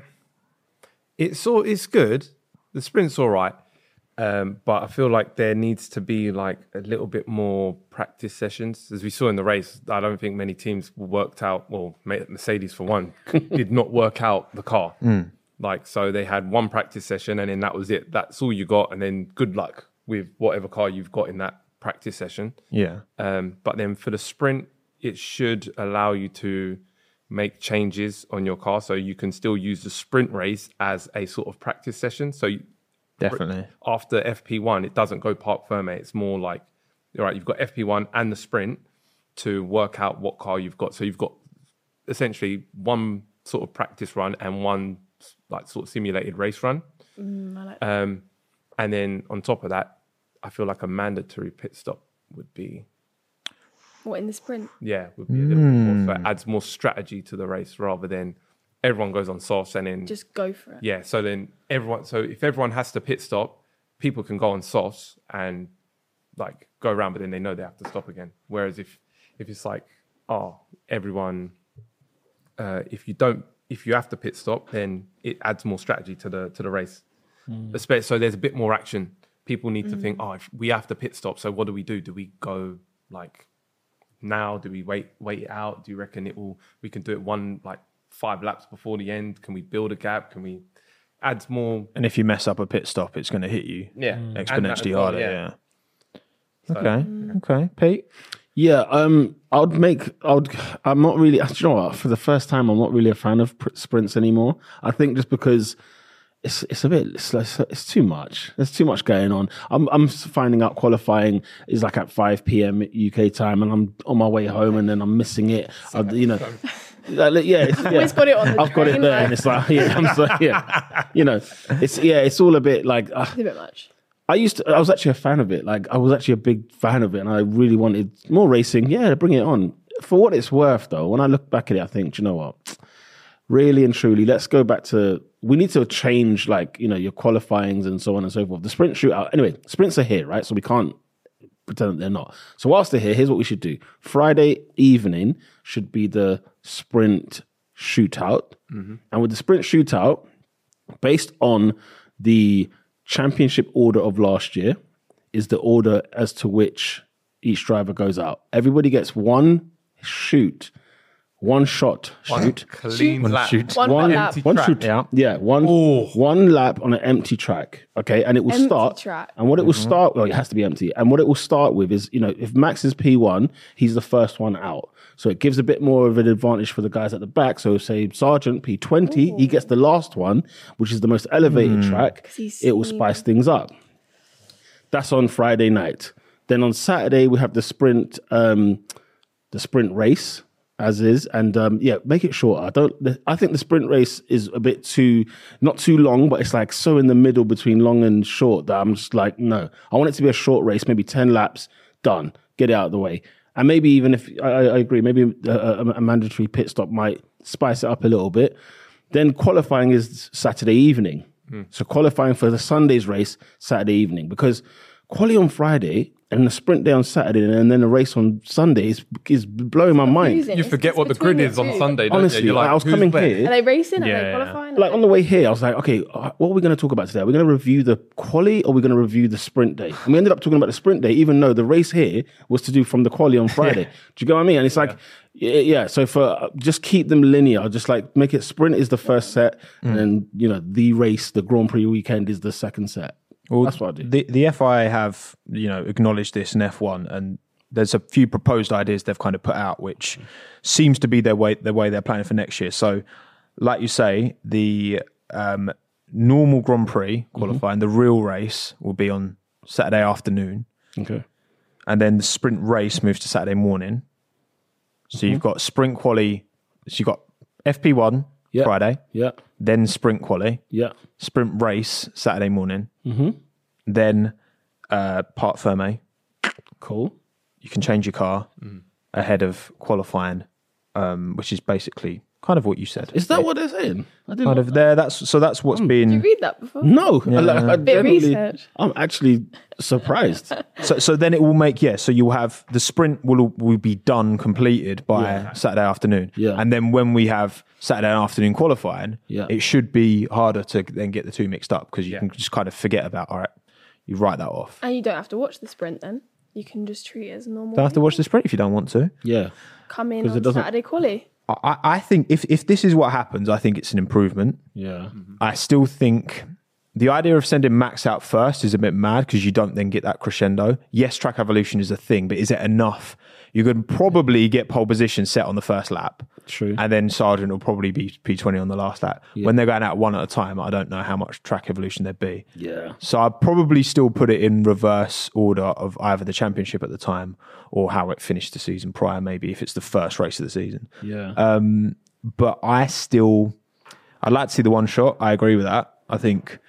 it's good. The sprint's all right, but I feel like there needs to be like a little bit more practice sessions. As we saw in the race, I don't think many teams worked out. Well, Mercedes for one did not work out the car. Like so, they had one practice session, and then that was it. That's all you got, and then good luck with whatever car you've got in that practice session. Yeah. But then for the sprint, it should allow you to make changes on your car so you can still use the sprint race as a sort of practice session. So Definitely. after FP1, it doesn't go parc ferme. It's more like, all right, you've got FP1 and the sprint to work out what car you've got. So you've got essentially one sort of practice run and one like sort of simulated race run. I like that. And then on top of that, I feel like a mandatory pit stop would be, What, in the sprint? would be a little bit more. So it adds more strategy to the race rather than everyone goes on sauce and then Just go for it. yeah. So then if everyone has to pit stop, people can go on sauce and like go around, but then they know they have to stop again. Whereas if it's like, everyone, if you have to pit stop, then it adds more strategy to the race. So there's a bit more action. People need to think, if we have to pit stop, so what do we do? Do we go like now? Do we wait it out? Do you reckon we can do it 5 laps before the end? Can we build a gap? Can we add more? And if you mess up a pit stop, it's going to hit you Yeah. exponentially And harder. that as Yeah. So- Okay. Pete? Yeah, I'm not really, you know what, for the first time, I'm not really a fan of sprints anymore. I think just because it's a bit, it's too much. There's too much going on. I'm finding out qualifying is like at 5 p.m. UK time, and I'm on my way home, and then I'm missing it. Always got it on the I've got it train, there, like- and it's like, it's all a bit like. It's a bit much. I was actually a fan of it. Like, I was actually a big fan of it, and I really wanted more racing. Yeah, bring it on. For what it's worth, though, when I look back at it, I think, do you know what? Really and truly, let's go back to, we need to change, like, your qualifyings and so on and so forth. The sprint shootout, anyway, sprints are here, right? So we can't pretend that they're not. So whilst they're here, here's what we should do. Friday evening should be the sprint shootout. Mm-hmm. And with the sprint shootout, based on the championship order of last year, is the order as to which each driver goes out. Everybody gets one shot. Clean lap. One lap. One shoot. Yeah. One lap on an empty track. Okay. And it will Empty start. track. And what it will start, well, it has to be empty. And what it will start with is, if Max is P1, he's the first one out. So it gives a bit more of an advantage for the guys at the back. So say Sargent P20, he gets the last one, which is the most elevated track. It will spice things up. That's on Friday night. Then on Saturday, we have the sprint race. As is, and make it shorter. I think the sprint race is a bit not too long, but it's like so in the middle between long and short that I'm just like, no. I want it to be a short race, maybe 10 laps, done, get it out of the way. And maybe even if, I agree, maybe a mandatory pit stop might spice it up a little bit. Then qualifying is Saturday evening. So qualifying for the Sunday's race, Saturday evening, because quali on Friday and the sprint day on Saturday and then a race on Sunday is blowing my mind. You forget what the grid is on Sunday, don't Honestly, you? You're like, I was who's coming where? here. Are they racing? Are Yeah, they yeah. qualifying? Like on the way here, I was like, okay, what are we going to talk about today? Are we going to review the quali or are we going to review the sprint day? And we ended up talking about the sprint day, even though the race here was to do from the quali on Friday. Do you get what I mean? And it's like, so for just keep them linear, just like make it sprint is the first set, and then, the race, the Grand Prix weekend is the second set. Well, that's what I do. The FIA have, acknowledged this in F1, and there's a few proposed ideas they've kind of put out, which seems to be their way they're planning for next year. So, like you say, the normal Grand Prix qualifying, the real race will be on Saturday afternoon. Okay. And then the sprint race moves to Saturday morning. So you've got sprint quali, so you've got FP1 Friday, then sprint quali, sprint race Saturday morning, then part ferme. Cool. You can change your car ahead of qualifying, which is basically kind of what you said. Is that what they're saying? I didn't Kind know of there. That's what's Did been. you read that before? No. Yeah. Bit of research. I'm actually surprised. So then it will make So you'll have the sprint will be done, completed by Saturday afternoon. Yeah. And then when we have Saturday afternoon qualifying, it should be harder to then get the two mixed up because you can just kind of forget about. All right, you write that off. And you don't have to watch the sprint then. You can just treat it as a normal. Don't have to watch the sprint if you don't want to. Yeah. Come in 'Cause it on doesn't- Saturday quali. I think if this is what happens, I think it's an improvement. Yeah. I still think the idea of sending Max out first is a bit mad because you don't then get that crescendo. Yes, track evolution is a thing, but is it enough? You could probably get pole position set on the first lap. True. And then Sargent will probably be P20 on the last lap. When they're going out one at a time, I don't know how much track evolution there'd be. Yeah. So I'd probably still put it in reverse order of either the championship at the time or how it finished the season prior, maybe if it's the first race of the season. Yeah. But I'd like to see the one shot. I agree with that. I think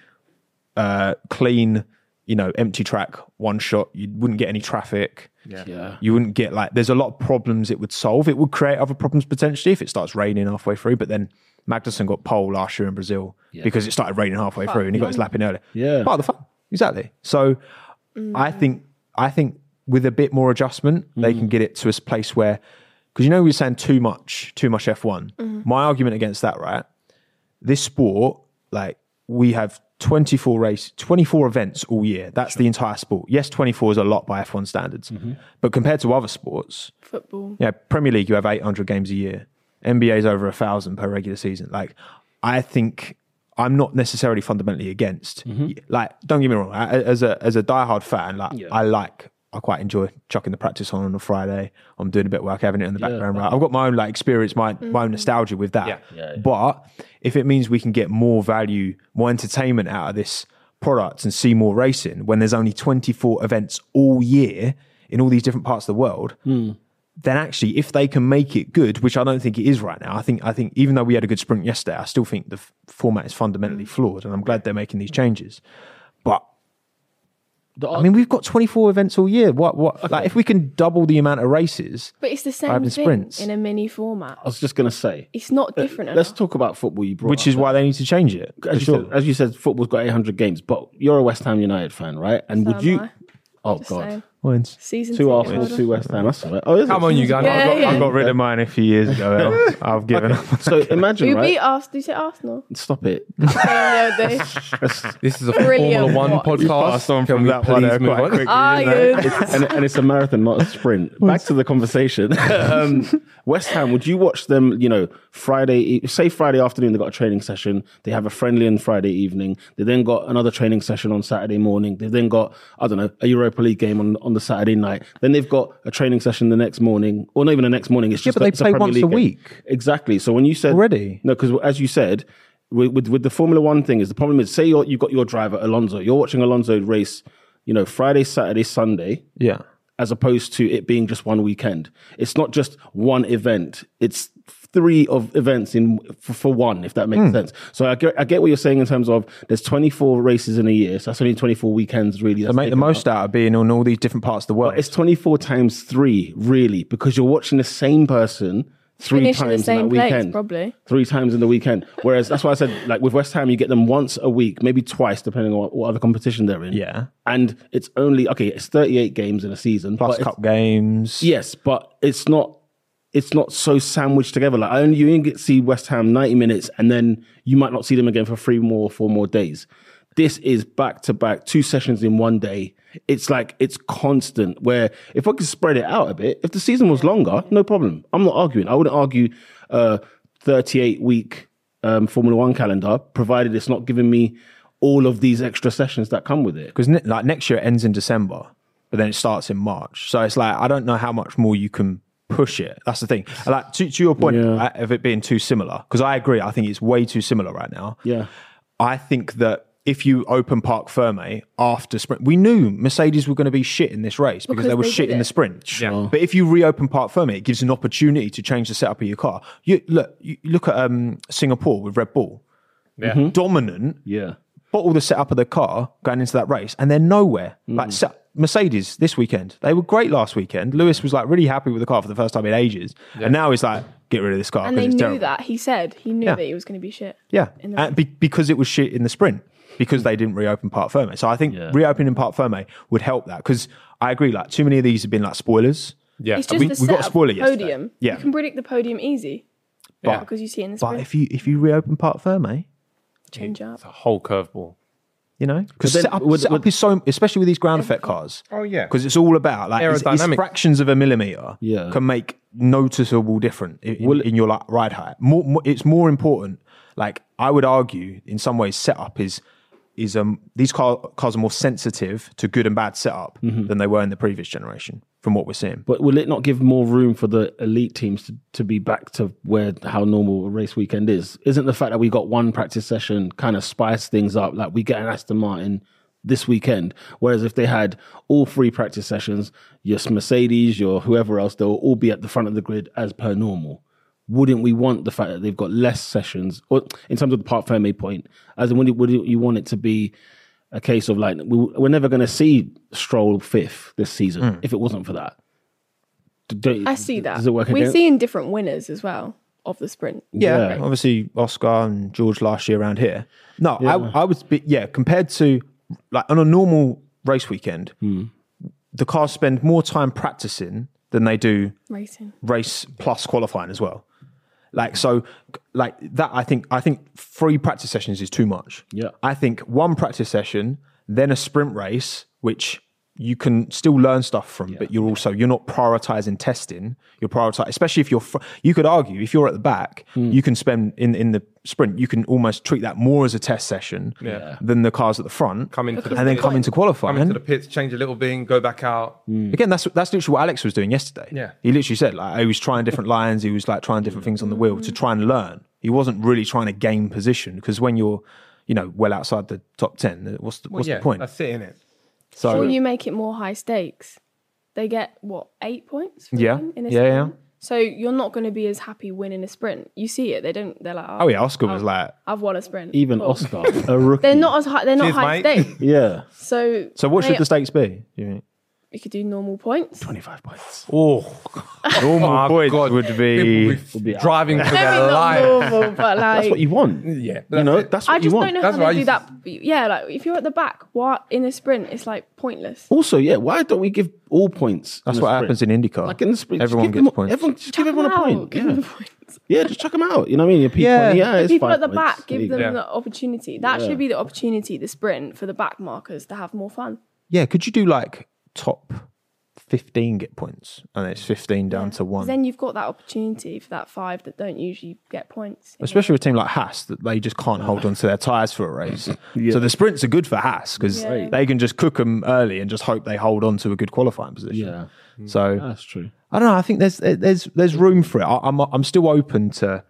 clean, empty track, one shot, you wouldn't get any traffic. Yeah. You wouldn't get there's a lot of problems it would solve. It would create other problems potentially if it starts raining halfway through. But then Magnussen got pole last year in Brazil because it started raining halfway through and he got his lap in early. Yeah. Part of the fun. Exactly. So I think with a bit more adjustment, they can get it to a place where, because we were saying too much F1. My argument against that, right? This sport, we have 24 events all year. That's the entire sport. Yes, 24 is a lot by F1 standards, but compared to other sports, Football. Premier League, you have 800 games a year. NBA is over 1,000 per regular season. I think I'm not necessarily fundamentally against. Don't get me wrong. As a diehard fan, I like I quite enjoy chucking the practice on a Friday. I'm doing a bit of work, having it in the background. Right, I've got my own like experience, my own nostalgia with that. Yeah. But if it means we can get more value, more entertainment out of this product and see more racing when there's only 24 events all year in all these different parts of the world, then actually, if they can make it good, which I don't think it is right now, I think even though we had a good sprint yesterday, I still think the format is fundamentally flawed, and I'm glad they're making these changes. But I mean, we've got 24 events all year. What? Okay. Like, if we can double the amount of races, but it's the same thing sprints in a mini format. I was just going to say, it's not different. Let's talk about football. Which is why they need to change it. As you said, football's got 800 games, but you're a West Ham United fan, right? And So would you? am I. Oh Just God, saying. Wins. Season 2 ticket Arsenal, holder. 2 West Ham. That's all right. Oh, is it? Come on, you guys. I got rid of mine a few years ago. I've given up. So imagine, Who right? beat Arsenal? Do you say Arsenal? Stop it. This is a Brilliant. Formula One What? podcast. Passed on Can from we that one please move quite on? quickly. and it's a marathon, not a sprint. Back to the conversation. West Ham, would you watch them, Friday afternoon, they got a training session. They have a friendly on Friday evening. They then got another training session on Saturday morning. They've then got, a Europa League game on the Saturday night. Then they've got a training session the next morning, or not even the next morning. It's just but they it's a play Premier once League a game. week. Exactly. So when you said Already? no, because as you said, with the Formula One thing is the problem is, say you've got your driver Alonso, you're watching Alonso race, Friday, Saturday, Sunday. Yeah. As opposed to it being just one weekend. It's not just one event. It's 3 of events for one, if that makes sense. So I get what you're saying in terms of there's 24 races in a year. So that's only 24 weekends, really. So make the most out of being on all these different parts of the world. It's 24 times 3, really, because you're watching the same person 3 Finish in the times in same that place, weekend. probably. 3 times in the weekend. Whereas that's why I said, like with West Ham, you get them once a week, maybe twice, depending on what other competition they're in. Yeah. And it's only, it's 38 games in a season. Plus but cup games. Yes, but it's not so sandwiched together. Like you only get to see West Ham 90 minutes, and then you might not see them again for 4 more days. This is back to back, 2 sessions in one day. It's constant. Where if I could spread it out a bit, if the season was longer, no problem. I'm not arguing. I wouldn't argue 38-week Formula One calendar, provided it's not giving me all of these extra sessions that come with it. Because next year it ends in December, but then it starts in March. So it's like, I don't know how much more you can push it. That's the thing. Like to your point of it being too similar, because I agree. I think it's way too similar right now. Yeah. I think that if you open Parc Ferme after sprint, we knew Mercedes were going to be shit in this race because they were shit in the sprint. Yeah. But if you reopen Parc Ferme, it gives an opportunity to change the setup of your car. You look at Singapore with Red Bull. Yeah. Dominant. Yeah. Bottle the setup of the car going into that race, and they're nowhere. Like Mercedes this weekend, they were great last weekend. Lewis was like really happy with the car for the first time in ages, and now he's like, get rid of this car. And they it's knew terrible. that. He said he knew that it was going to be shit. Yeah, In the because it was shit in the sprint, because they didn't reopen Parc Ferme. So I think reopening Parc Ferme would help that, because I agree, like too many of these have been like spoilers. Yeah. It's just we the got a setup spoiler yesterday. podium. Yeah. You can predict the podium easy. But- Because you see it in the But sprint. if you reopen Parc Ferme, Change up. It's a whole curveball. because then setup is so, especially with these ground effect cars. Oh, yeah. Because it's all about like it's Aerodynamic. fractions of a millimeter Yeah. can make noticeable difference in your like ride height. It's more important. Like I would argue, in some ways, setup is these cars are more sensitive to good and bad setup than they were in the previous generation, from what we're seeing. But will it not give more room for the elite teams to be back to how normal a race weekend is? Isn't the fact that we got one practice session kind of spice things up? Like we get an Aston Martin this weekend, whereas if they had all 3 practice sessions, your Mercedes, your whoever else, they'll all be at the front of the grid as per normal. Wouldn't we want the fact that they've got less sessions, or in terms of the Parc Ferme point, as in would you want it to be a case of like, we're never going to see Stroll 5th this season if it wasn't for that? I see that. Does it work We're again? seeing different winners as well of the sprint. Yeah, Yeah. obviously Oscar and George last year around here. No, I would be, compared to like on a normal race weekend, the cars spend more time practicing than they do Racing. race plus qualifying as well. Like that, I think 3 practice sessions is too much. Yeah. I think 1 practice session, then a sprint race, which you can still learn stuff from, but you're not prioritizing testing. You're prioritizing, especially if you could argue if you're at the back, you can spend in the sprint, you can almost treat that more as a test session than the cars at the front. Come into qualifying. Come into the pits, change a little bit, go back out. Again, that's literally what Alex was doing yesterday. Yeah. He literally said, like, he was trying different lines, he was like trying different things on the wheel to try and learn. He wasn't really trying to gain position, because when you're, well outside the top 10, what's the point? That's it, innit? So Or you make it more high stakes. They get, 8 points? For Yeah. winning in a Yeah, sprint? So you're not going to be as happy winning a sprint. You see it. They're like, oh yeah, Oscar was like, I've won a sprint. Even Cool. Oscar, a rookie. They're not as high. They're not Cheers, high mate. stakes. Yeah. So so what should mate, the stakes be? You mean? We could do normal points. 25 points. Oh, Normal points would be People be driving for Maybe their not life. normal, but like That's what you want. Yeah, You know, it. that's what I you just want. don't know That's how what I they do used that. Yeah, like if you're at the back, what in a sprint, it's like pointless. Also, why don't we give all points? That's in the what sprint? happens in IndyCar. Like in the sprint, Everyone just gets give points. Everyone, just give everyone a Chuck 'em point. out, give Yeah. them points. Yeah, just chuck them out. You know what I mean? Your P20, Yeah. it's People 5 at the points. back, There give you them go. the opportunity. That should be the opportunity, the sprint, for the back markers to have more fun. Yeah, could you do like top 15 get points, and it's 15 down to 1? Then you've got that opportunity for that 5 that don't usually get points. Especially with a team like Haas, that they just can't hold on to their tyres for a race. So the sprints are good for Haas, because Yeah. they can just cook them early and just hope they hold on to a good qualifying position. Yeah, So that's true. I don't know. I think there's room for it. I'm still open to.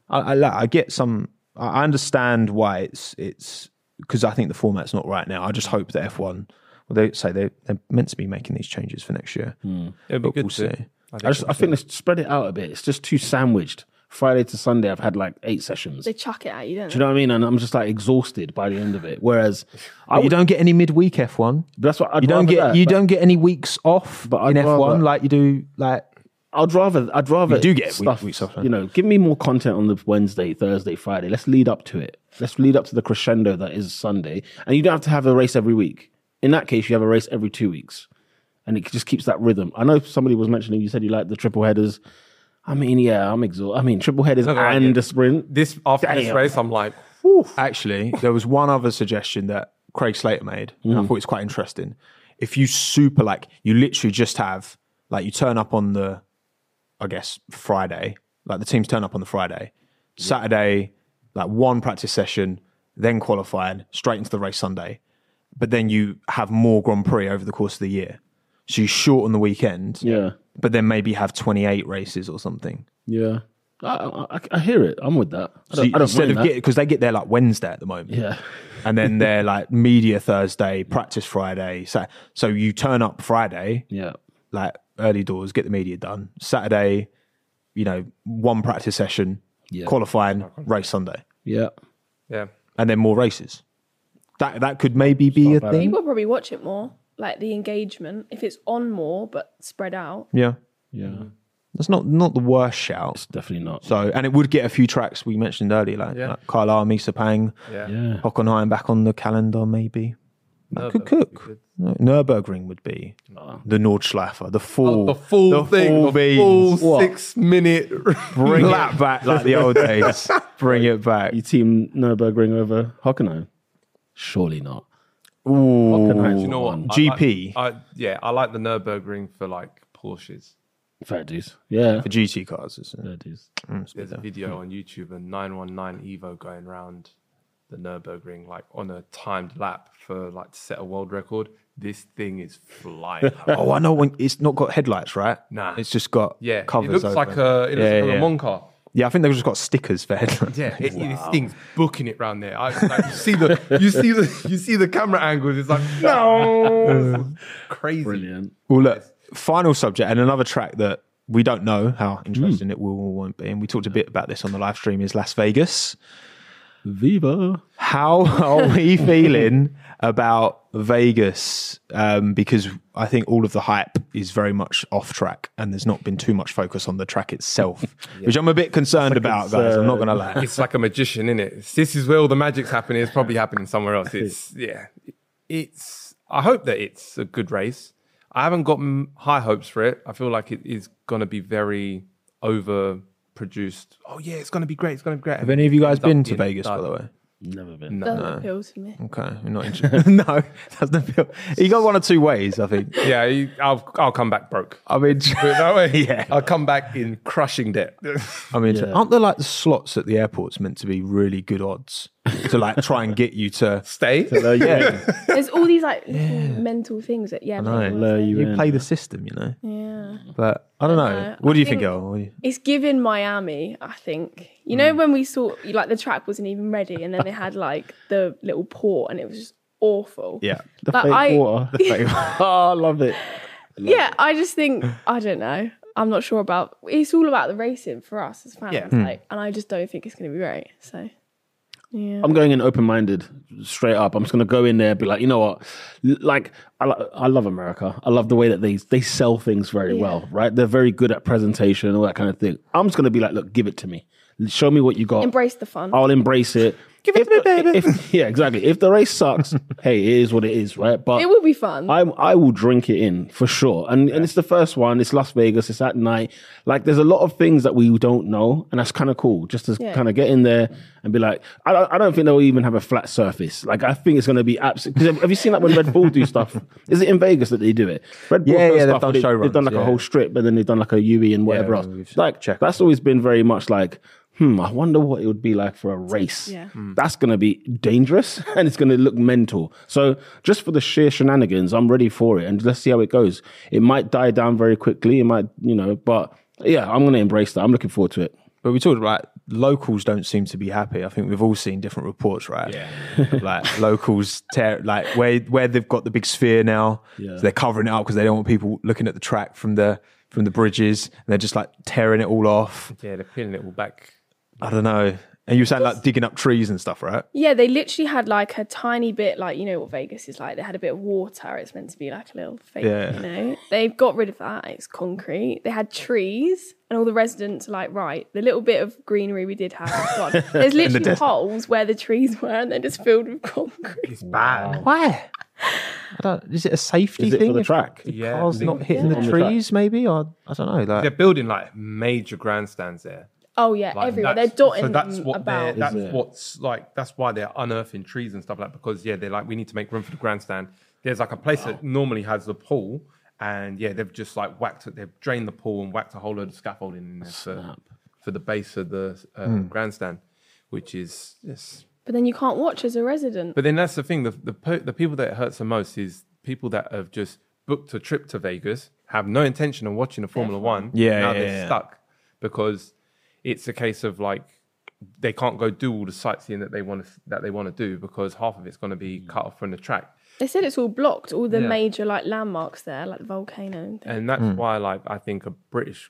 I get some. I understand why it's because I think the format's not right now. I just hope that F1. Well, they say they're meant to be making these changes for next year. It'd be But good we'll to. see. I think they spread it out a bit. It's just too sandwiched. Friday to Sunday, I've had like 8 sessions. They chuck it at you, don't Do you know what I mean? And I'm just like exhausted by the end of it. Whereas You don't get any midweek F1. that's what I'd You don't rather get that, you but don't get any weeks off But in I'd F1 rather- like you do like. I'd rather You do get stuff. weeks off, right? You know, give me more content on the Wednesday, Thursday, Friday. Let's lead up to it. Let's lead up to the crescendo that is Sunday. And you don't have to have a race every week. In that case, you have a race every 2 weeks, and it just keeps that rhythm. I know somebody was mentioning. You said you like the triple headers. I mean, yeah, I'm exhausted. I mean, triple headers Look, like and it. the sprint. This after this Damn. race, I'm like, Actually, there was one other suggestion that Craig Slater made, and I thought it was quite interesting. If you you literally just have, like, you turn up on the, I guess, Friday, like the teams turn up on the Friday, Saturday, like one practice session, then qualifying, straight into the race Sunday. But then you have more Grand Prix over the course of the year. So you shorten the weekend, Yeah, but then maybe have 28 races or something. yeah. I hear it. I'm with that. I So don't instead mind of that. because they get there like Wednesday at the moment. Yeah. And then they're like media Thursday, practice Friday. So you turn up Friday, Yeah. like early doors, get the media done. Saturday, one practice session, qualifying, race Sunday. Yeah. yeah. And then more races. That could maybe be a bad. thing. People probably watch it more, like the engagement, if it's on more but spread out. Yeah. Yeah. That's not the worst shout. It's definitely not. So, and it would get a few tracks we mentioned earlier, like Carlisle, Misapang, Yeah. Hockenheim back on the calendar, maybe. That could cook. Nürburgring would be the Nordschleife, the full, The full thing, the beans. full 6 minute Bring it back like the old days. Bring it back. You team Nürburgring over Hockenheim? Surely not. Ooh, Hockenheim's You know what? GP I like the Nürburgring for like Porsches. Fair dues. Yeah. for GT cars. Isn't Fair it? dues. There's a video on YouTube, a 919 Evo going around the Nürburgring like on a timed lap for like to set a world record. This thing is flying. Oh, I know. When it's not got headlights, right? Nah. it's just got Yeah, covers. it looks over like it. a Mon car. Yeah, I think they've just got stickers for headlights. Yeah, this thing's booking it round there. You see the camera angles. It's like no, crazy. Brilliant. Well, look, final subject and another track that we don't know how interesting it will or won't be, and we talked a bit about this on the live stream, is Las Vegas. Viva. How are we feeling about Vegas? Because I think all of the hype is very much off track, and there's not been too much focus on the track itself, which I'm a bit concerned about, guys. I'm not going to lie. It's like a magician, isn't it? This is where all the magic's happening. It's probably happening somewhere else. I hope that it's a good race. I haven't got high hopes for it. I feel like it is going to be very overproduced. Oh yeah, it's going to be great. It's going to be great. Have any of you guys Ends up been to being Vegas, by dud. the way? Never been. No. Doesn't appeal to me. Okay, you're not interested. No, doesn't feel. You got one or two ways, I think. Yeah, I'll come back broke. I mean, Put it that way. yeah. I'll come back in crushing debt. I mean, Yeah. aren't there like the slots at the airports meant to be really good odds to like try and get you to? Stay. Yeah, There's all these like little mental things that I make know. it worth Lure it. you You in. play the system, you know. Yeah. But I don't know. know. What do I you think, think- Earl? What do you- It's giving Miami, I think. You know when we saw like the track wasn't even ready, and then they had like the little port, and it was just awful. Yeah. The Like, fake water. Oh, I love it. Yeah, I just think I don't know. I'm not sure about. It's all about the racing for us as fans, Yeah. like, and I just don't think it's going to be great. So, yeah. I'm going in open-minded, straight up. I'm just going to go in there and be like, you know what? Like, I love America. I love the way that they sell things very well, right? They're very good at presentation and all that kind of thing. I'm just going to be like, look, give it to me. Show me what you got. Embrace the fun. I'll embrace it. Give it to me, baby. Yeah, exactly. If the race sucks, hey, it is what it is, right? But It will be fun. I will drink it in for sure. And it's the first one. It's Las Vegas. It's at night. Like, there's a lot of things that we don't know, and that's kind of cool. Just to kind of get in there and be like, I don't think they'll even have a flat surface. Like, I think it's going to be absolutely. Because have you seen like when Red Bull do stuff? Is it in Vegas that they do it? Red Bull Yeah, does yeah, they've stuff done where show They've done runs, like a yeah. whole strip, and then they've done like a UE and whatever Yeah, else. we've Like, checked that's always been very much like, I wonder what it would be like for a race. Yeah. That's going to be dangerous and it's going to look mental. So just for the sheer shenanigans, I'm ready for it. And let's see how it goes. It might die down very quickly. It might, but yeah, I'm going to embrace that. I'm looking forward to it. But we talked about locals don't seem to be happy. I think we've all seen different reports, right? Yeah. Like locals like where they've got the big sphere now, so they're covering it up because they don't want people looking at the track from the bridges, and they're just like tearing it all off. Yeah, they're peeling it all back. I don't know. And you were saying like digging up trees and stuff, right? Yeah, they literally had like a tiny bit, like, you know what Vegas is like. They had a bit of water. It's meant to be like a little fake, Yeah. They've got rid of that. It's concrete. They had trees, and all the residents are like, right, the little bit of greenery we did have is gone. There's literally desert. holes where the trees were, and they're just filled with concrete. It's bad. Why? Is it a safety Is it thing? for the if track? Yeah, Cars not hitting On the the track. trees, maybe, or I don't know. Like, They're building like major grandstands there. Oh yeah, Like, everywhere. They're that's- dotting so that's them what about. That's what's like. That's why they're unearthing trees and stuff like. Because they're like, we need to make room for the grandstand. There's like a place that normally has the pool, and they've just like whacked it. They've drained the pool and whacked a whole load of scaffolding in there for the base of the grandstand, which is yes. But then you can't watch as a resident. But then that's the thing. The people that it hurts the most is people that have just booked a trip to Vegas, have no intention of watching a Formula One. Yeah, now yeah, they're yeah. stuck because it's a case of like they can't go do all the sightseeing that they want to do because half of it's going to be cut off from the track. They said it's all blocked, all the Yeah. major like landmarks there, like the volcano and things. And that's why, like, I think a British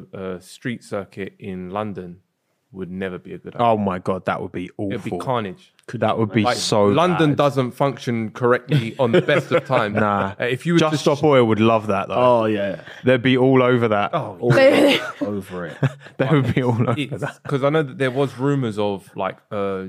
street circuit in London would never be a good idea. oh my god, that would be awful. It'd be carnage. That would be Like, so. London bad. doesn't function correctly on the best of times. Nah, If you were Just to Stop Oil would love that though. Oh, yeah. They'd be all over that. Oh, They- Over it. They would be all over that. because I know that there was rumours of like a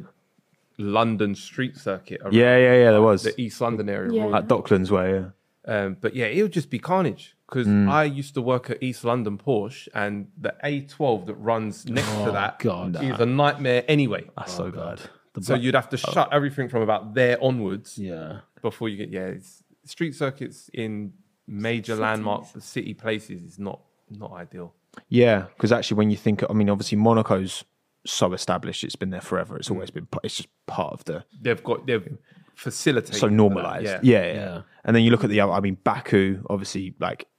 London street circuit around Yeah, there was. the East London area. Yeah. Like Docklands way, yeah. But yeah, it would just be carnage because I used to work at East London Porsche, and the A12 that runs next to that God. is a nightmare anyway. That's so bad. So you'd have to shut everything from about there onwards Yeah. before you get it's, street circuits in major landmark city places is not ideal. Yeah, because actually, when you think, I mean, obviously Monaco's so established; it's been there forever. It's always been. It's just part of the They've facilitated so for that, normalized. Yeah. And then you look at the other. I mean, Baku obviously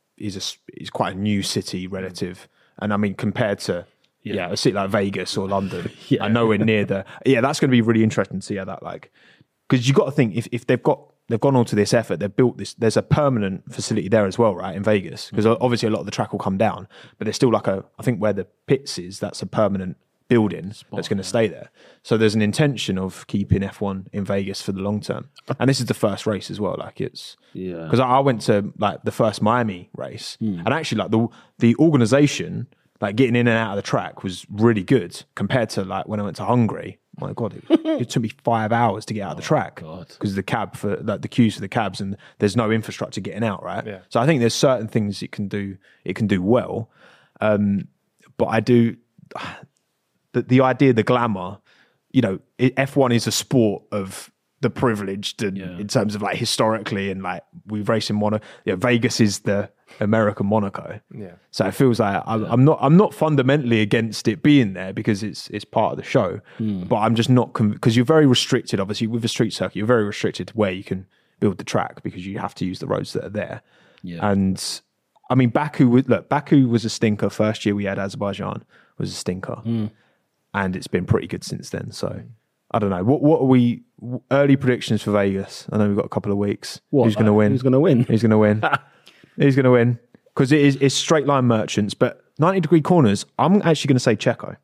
is quite a new city relative, and I mean compared to a city like Vegas or London, I nowhere near the. Yeah, that's going to be really interesting to see how that because you got to think if they've gone all to this effort, they've built this. There's a permanent facility there as well, right, in Vegas, because obviously a lot of the track will come down, but there's still like I think where the pits is, that's a permanent building that's going to stay there. So there's an intention of keeping F1 in Vegas for the long term, and this is the first race as well. Like it's because I went to like the first Miami race, and actually like the organization, like getting in and out of the track was really good compared to like when I went to Hungary. My God, it took me 5 hours to get out of the track because of the cab for like the queues for the cabs, and there's no infrastructure getting out, right? Yeah. So I think there's certain things it can do well, but I do the idea, the glamour, F1 is a sport of the privileged and in terms of like historically, and like we've raced in Monaco. Vegas is the American Monaco. Yeah. So it feels like I'm not fundamentally against it being there because it's part of the show, but I'm just not because you're very restricted. Obviously, with a street circuit, you're very restricted to where you can build the track because you have to use the roads that are there. Yeah. And I mean, Baku was a stinker. First year we had Azerbaijan was a stinker, and it's been pretty good since then. So I don't know. What are we early predictions for Vegas? I know we've got a couple of weeks. Who's going to win? Who's going to win? Who's going to win? Who's going to win? Because it's straight line merchants, but 90-degree corners. I'm actually going to say Checo.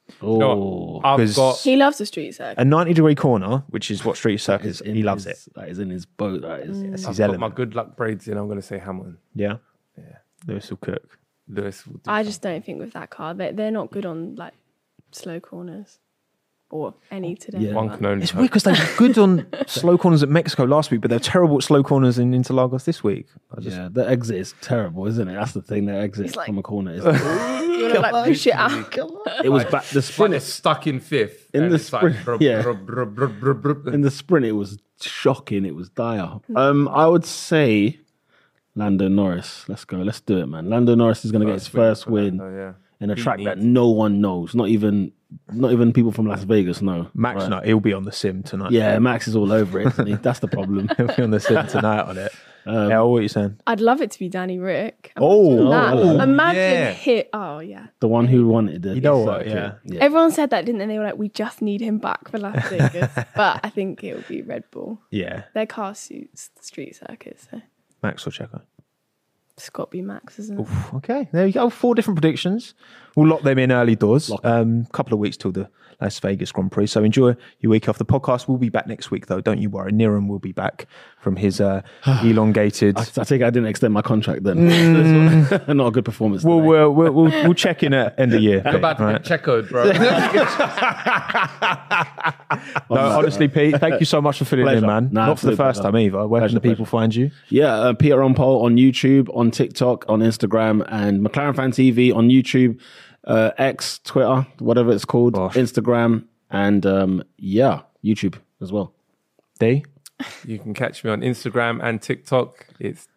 Oh, He loves the street circuit. A 90-degree corner, which is what street circuit is. He loves it. That is in his boat. That is. That's I've his got element. my good luck braids in. I'm going to say Hamilton. Yeah. Lewis will cook. Lewis will do I just don't think with that car, they're not good on like slow corners or any today. Yeah. one can only It's hope. weird because they were good on slow corners at Mexico last week, but they're terrible at slow corners in Interlagos this week. Yeah, the exit is terrible, isn't it? That's the thing. The exit It's like- from a corner is. You want to like push it out. It was back the Like sprint. they're stuck in fifth. In and the it's like sprint, brub, yeah. brub, brub, brub, brub, brub. In the sprint, it was shocking. It was dire. I would say Lando Norris. Let's go. Let's do it, man. Lando Norris is going to get his first win Oh, yeah. in a He track that needs- no one knows. Not even people from Las Vegas know. Max, Right. no, he'll be on the sim tonight. Yeah, Max is all over it. Isn't he? That's the problem. He'll be on the sim tonight on it. Yeah, what are you saying? I'd love it to be Danny Rick. Oh, That. Imagine yeah. hit. Oh yeah. The one who wanted it. You know what, yeah. Everyone said that, didn't they? They were like, we just need him back for Las Vegas. But I think it will be Red Bull. Yeah. Their car suits the street circuit, so Max or Checo? it's got to be Max, isn't it? Okay, there you go. 4 different predictions. We'll lock them in early doors. Couple of weeks till the Las Vegas Grand Prix. So enjoy your week off. The podcast will be back next week, though. Don't you worry. Niram will be back from his elongated. I think I didn't extend my contract then. Not a good performance. We'll, today. we'll check in at end of year. You're about to get checkered, bro. No, honestly, Pete, thank you so much for filling Pleasure. in, man. Nah, Not for the absolute first pleasure. time either. Where can the people find you? Yeah, Peter on Pole on YouTube, on TikTok, on Instagram, and McLaren Fan TV on YouTube, X, Twitter, whatever it's called, Gosh. Instagram, and YouTube as well. D? You can catch me on Instagram and TikTok. It's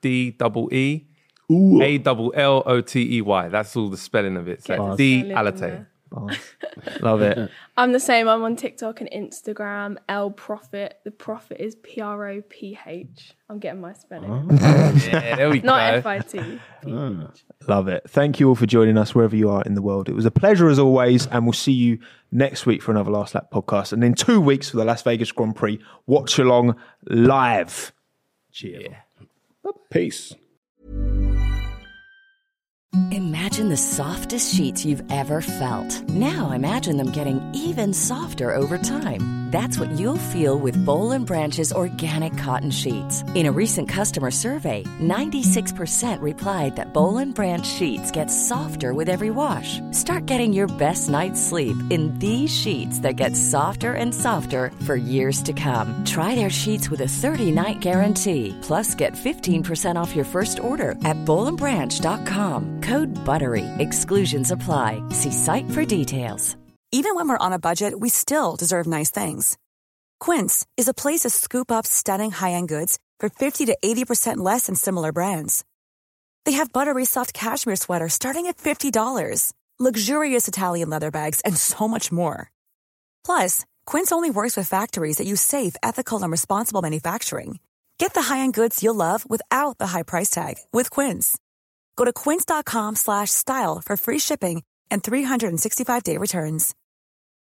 DEEALLOTEY. That's all the spelling of it. So Get the D spelling in Alate. there. Love it. I'm the same. I'm on TikTok and Instagram. L Profit. The Profit is PROPH. I'm getting my spelling. Yeah, there we Not go. FIT. Love it. Thank you all for joining us wherever you are in the world. It was a pleasure as always, and we'll see you next week for another Last Lap podcast. And in 2 weeks for the Las Vegas Grand Prix watch along live. Cheers. Peace. Imagine the softest sheets you've ever felt. Now imagine them getting even softer over time. That's what you'll feel with Boll & Branch's organic cotton sheets. In a recent customer survey, 96% replied that Boll & Branch sheets get softer with every wash. Start getting your best night's sleep in these sheets that get softer and softer for years to come. Try their sheets with a 30-night guarantee. Plus, get 15% off your first order at bollandbranch.com. Code BUTTERY. Exclusions apply. See site for details. Even when we're on a budget, we still deserve nice things. Quince is a place to scoop up stunning high-end goods for 50 to 80% less than similar brands. They have buttery soft cashmere sweaters starting at $50, luxurious Italian leather bags, and so much more. Plus, Quince only works with factories that use safe, ethical, and responsible manufacturing. Get the high-end goods you'll love without the high price tag with Quince. Go to quince.com/style for free shipping and 365-day returns.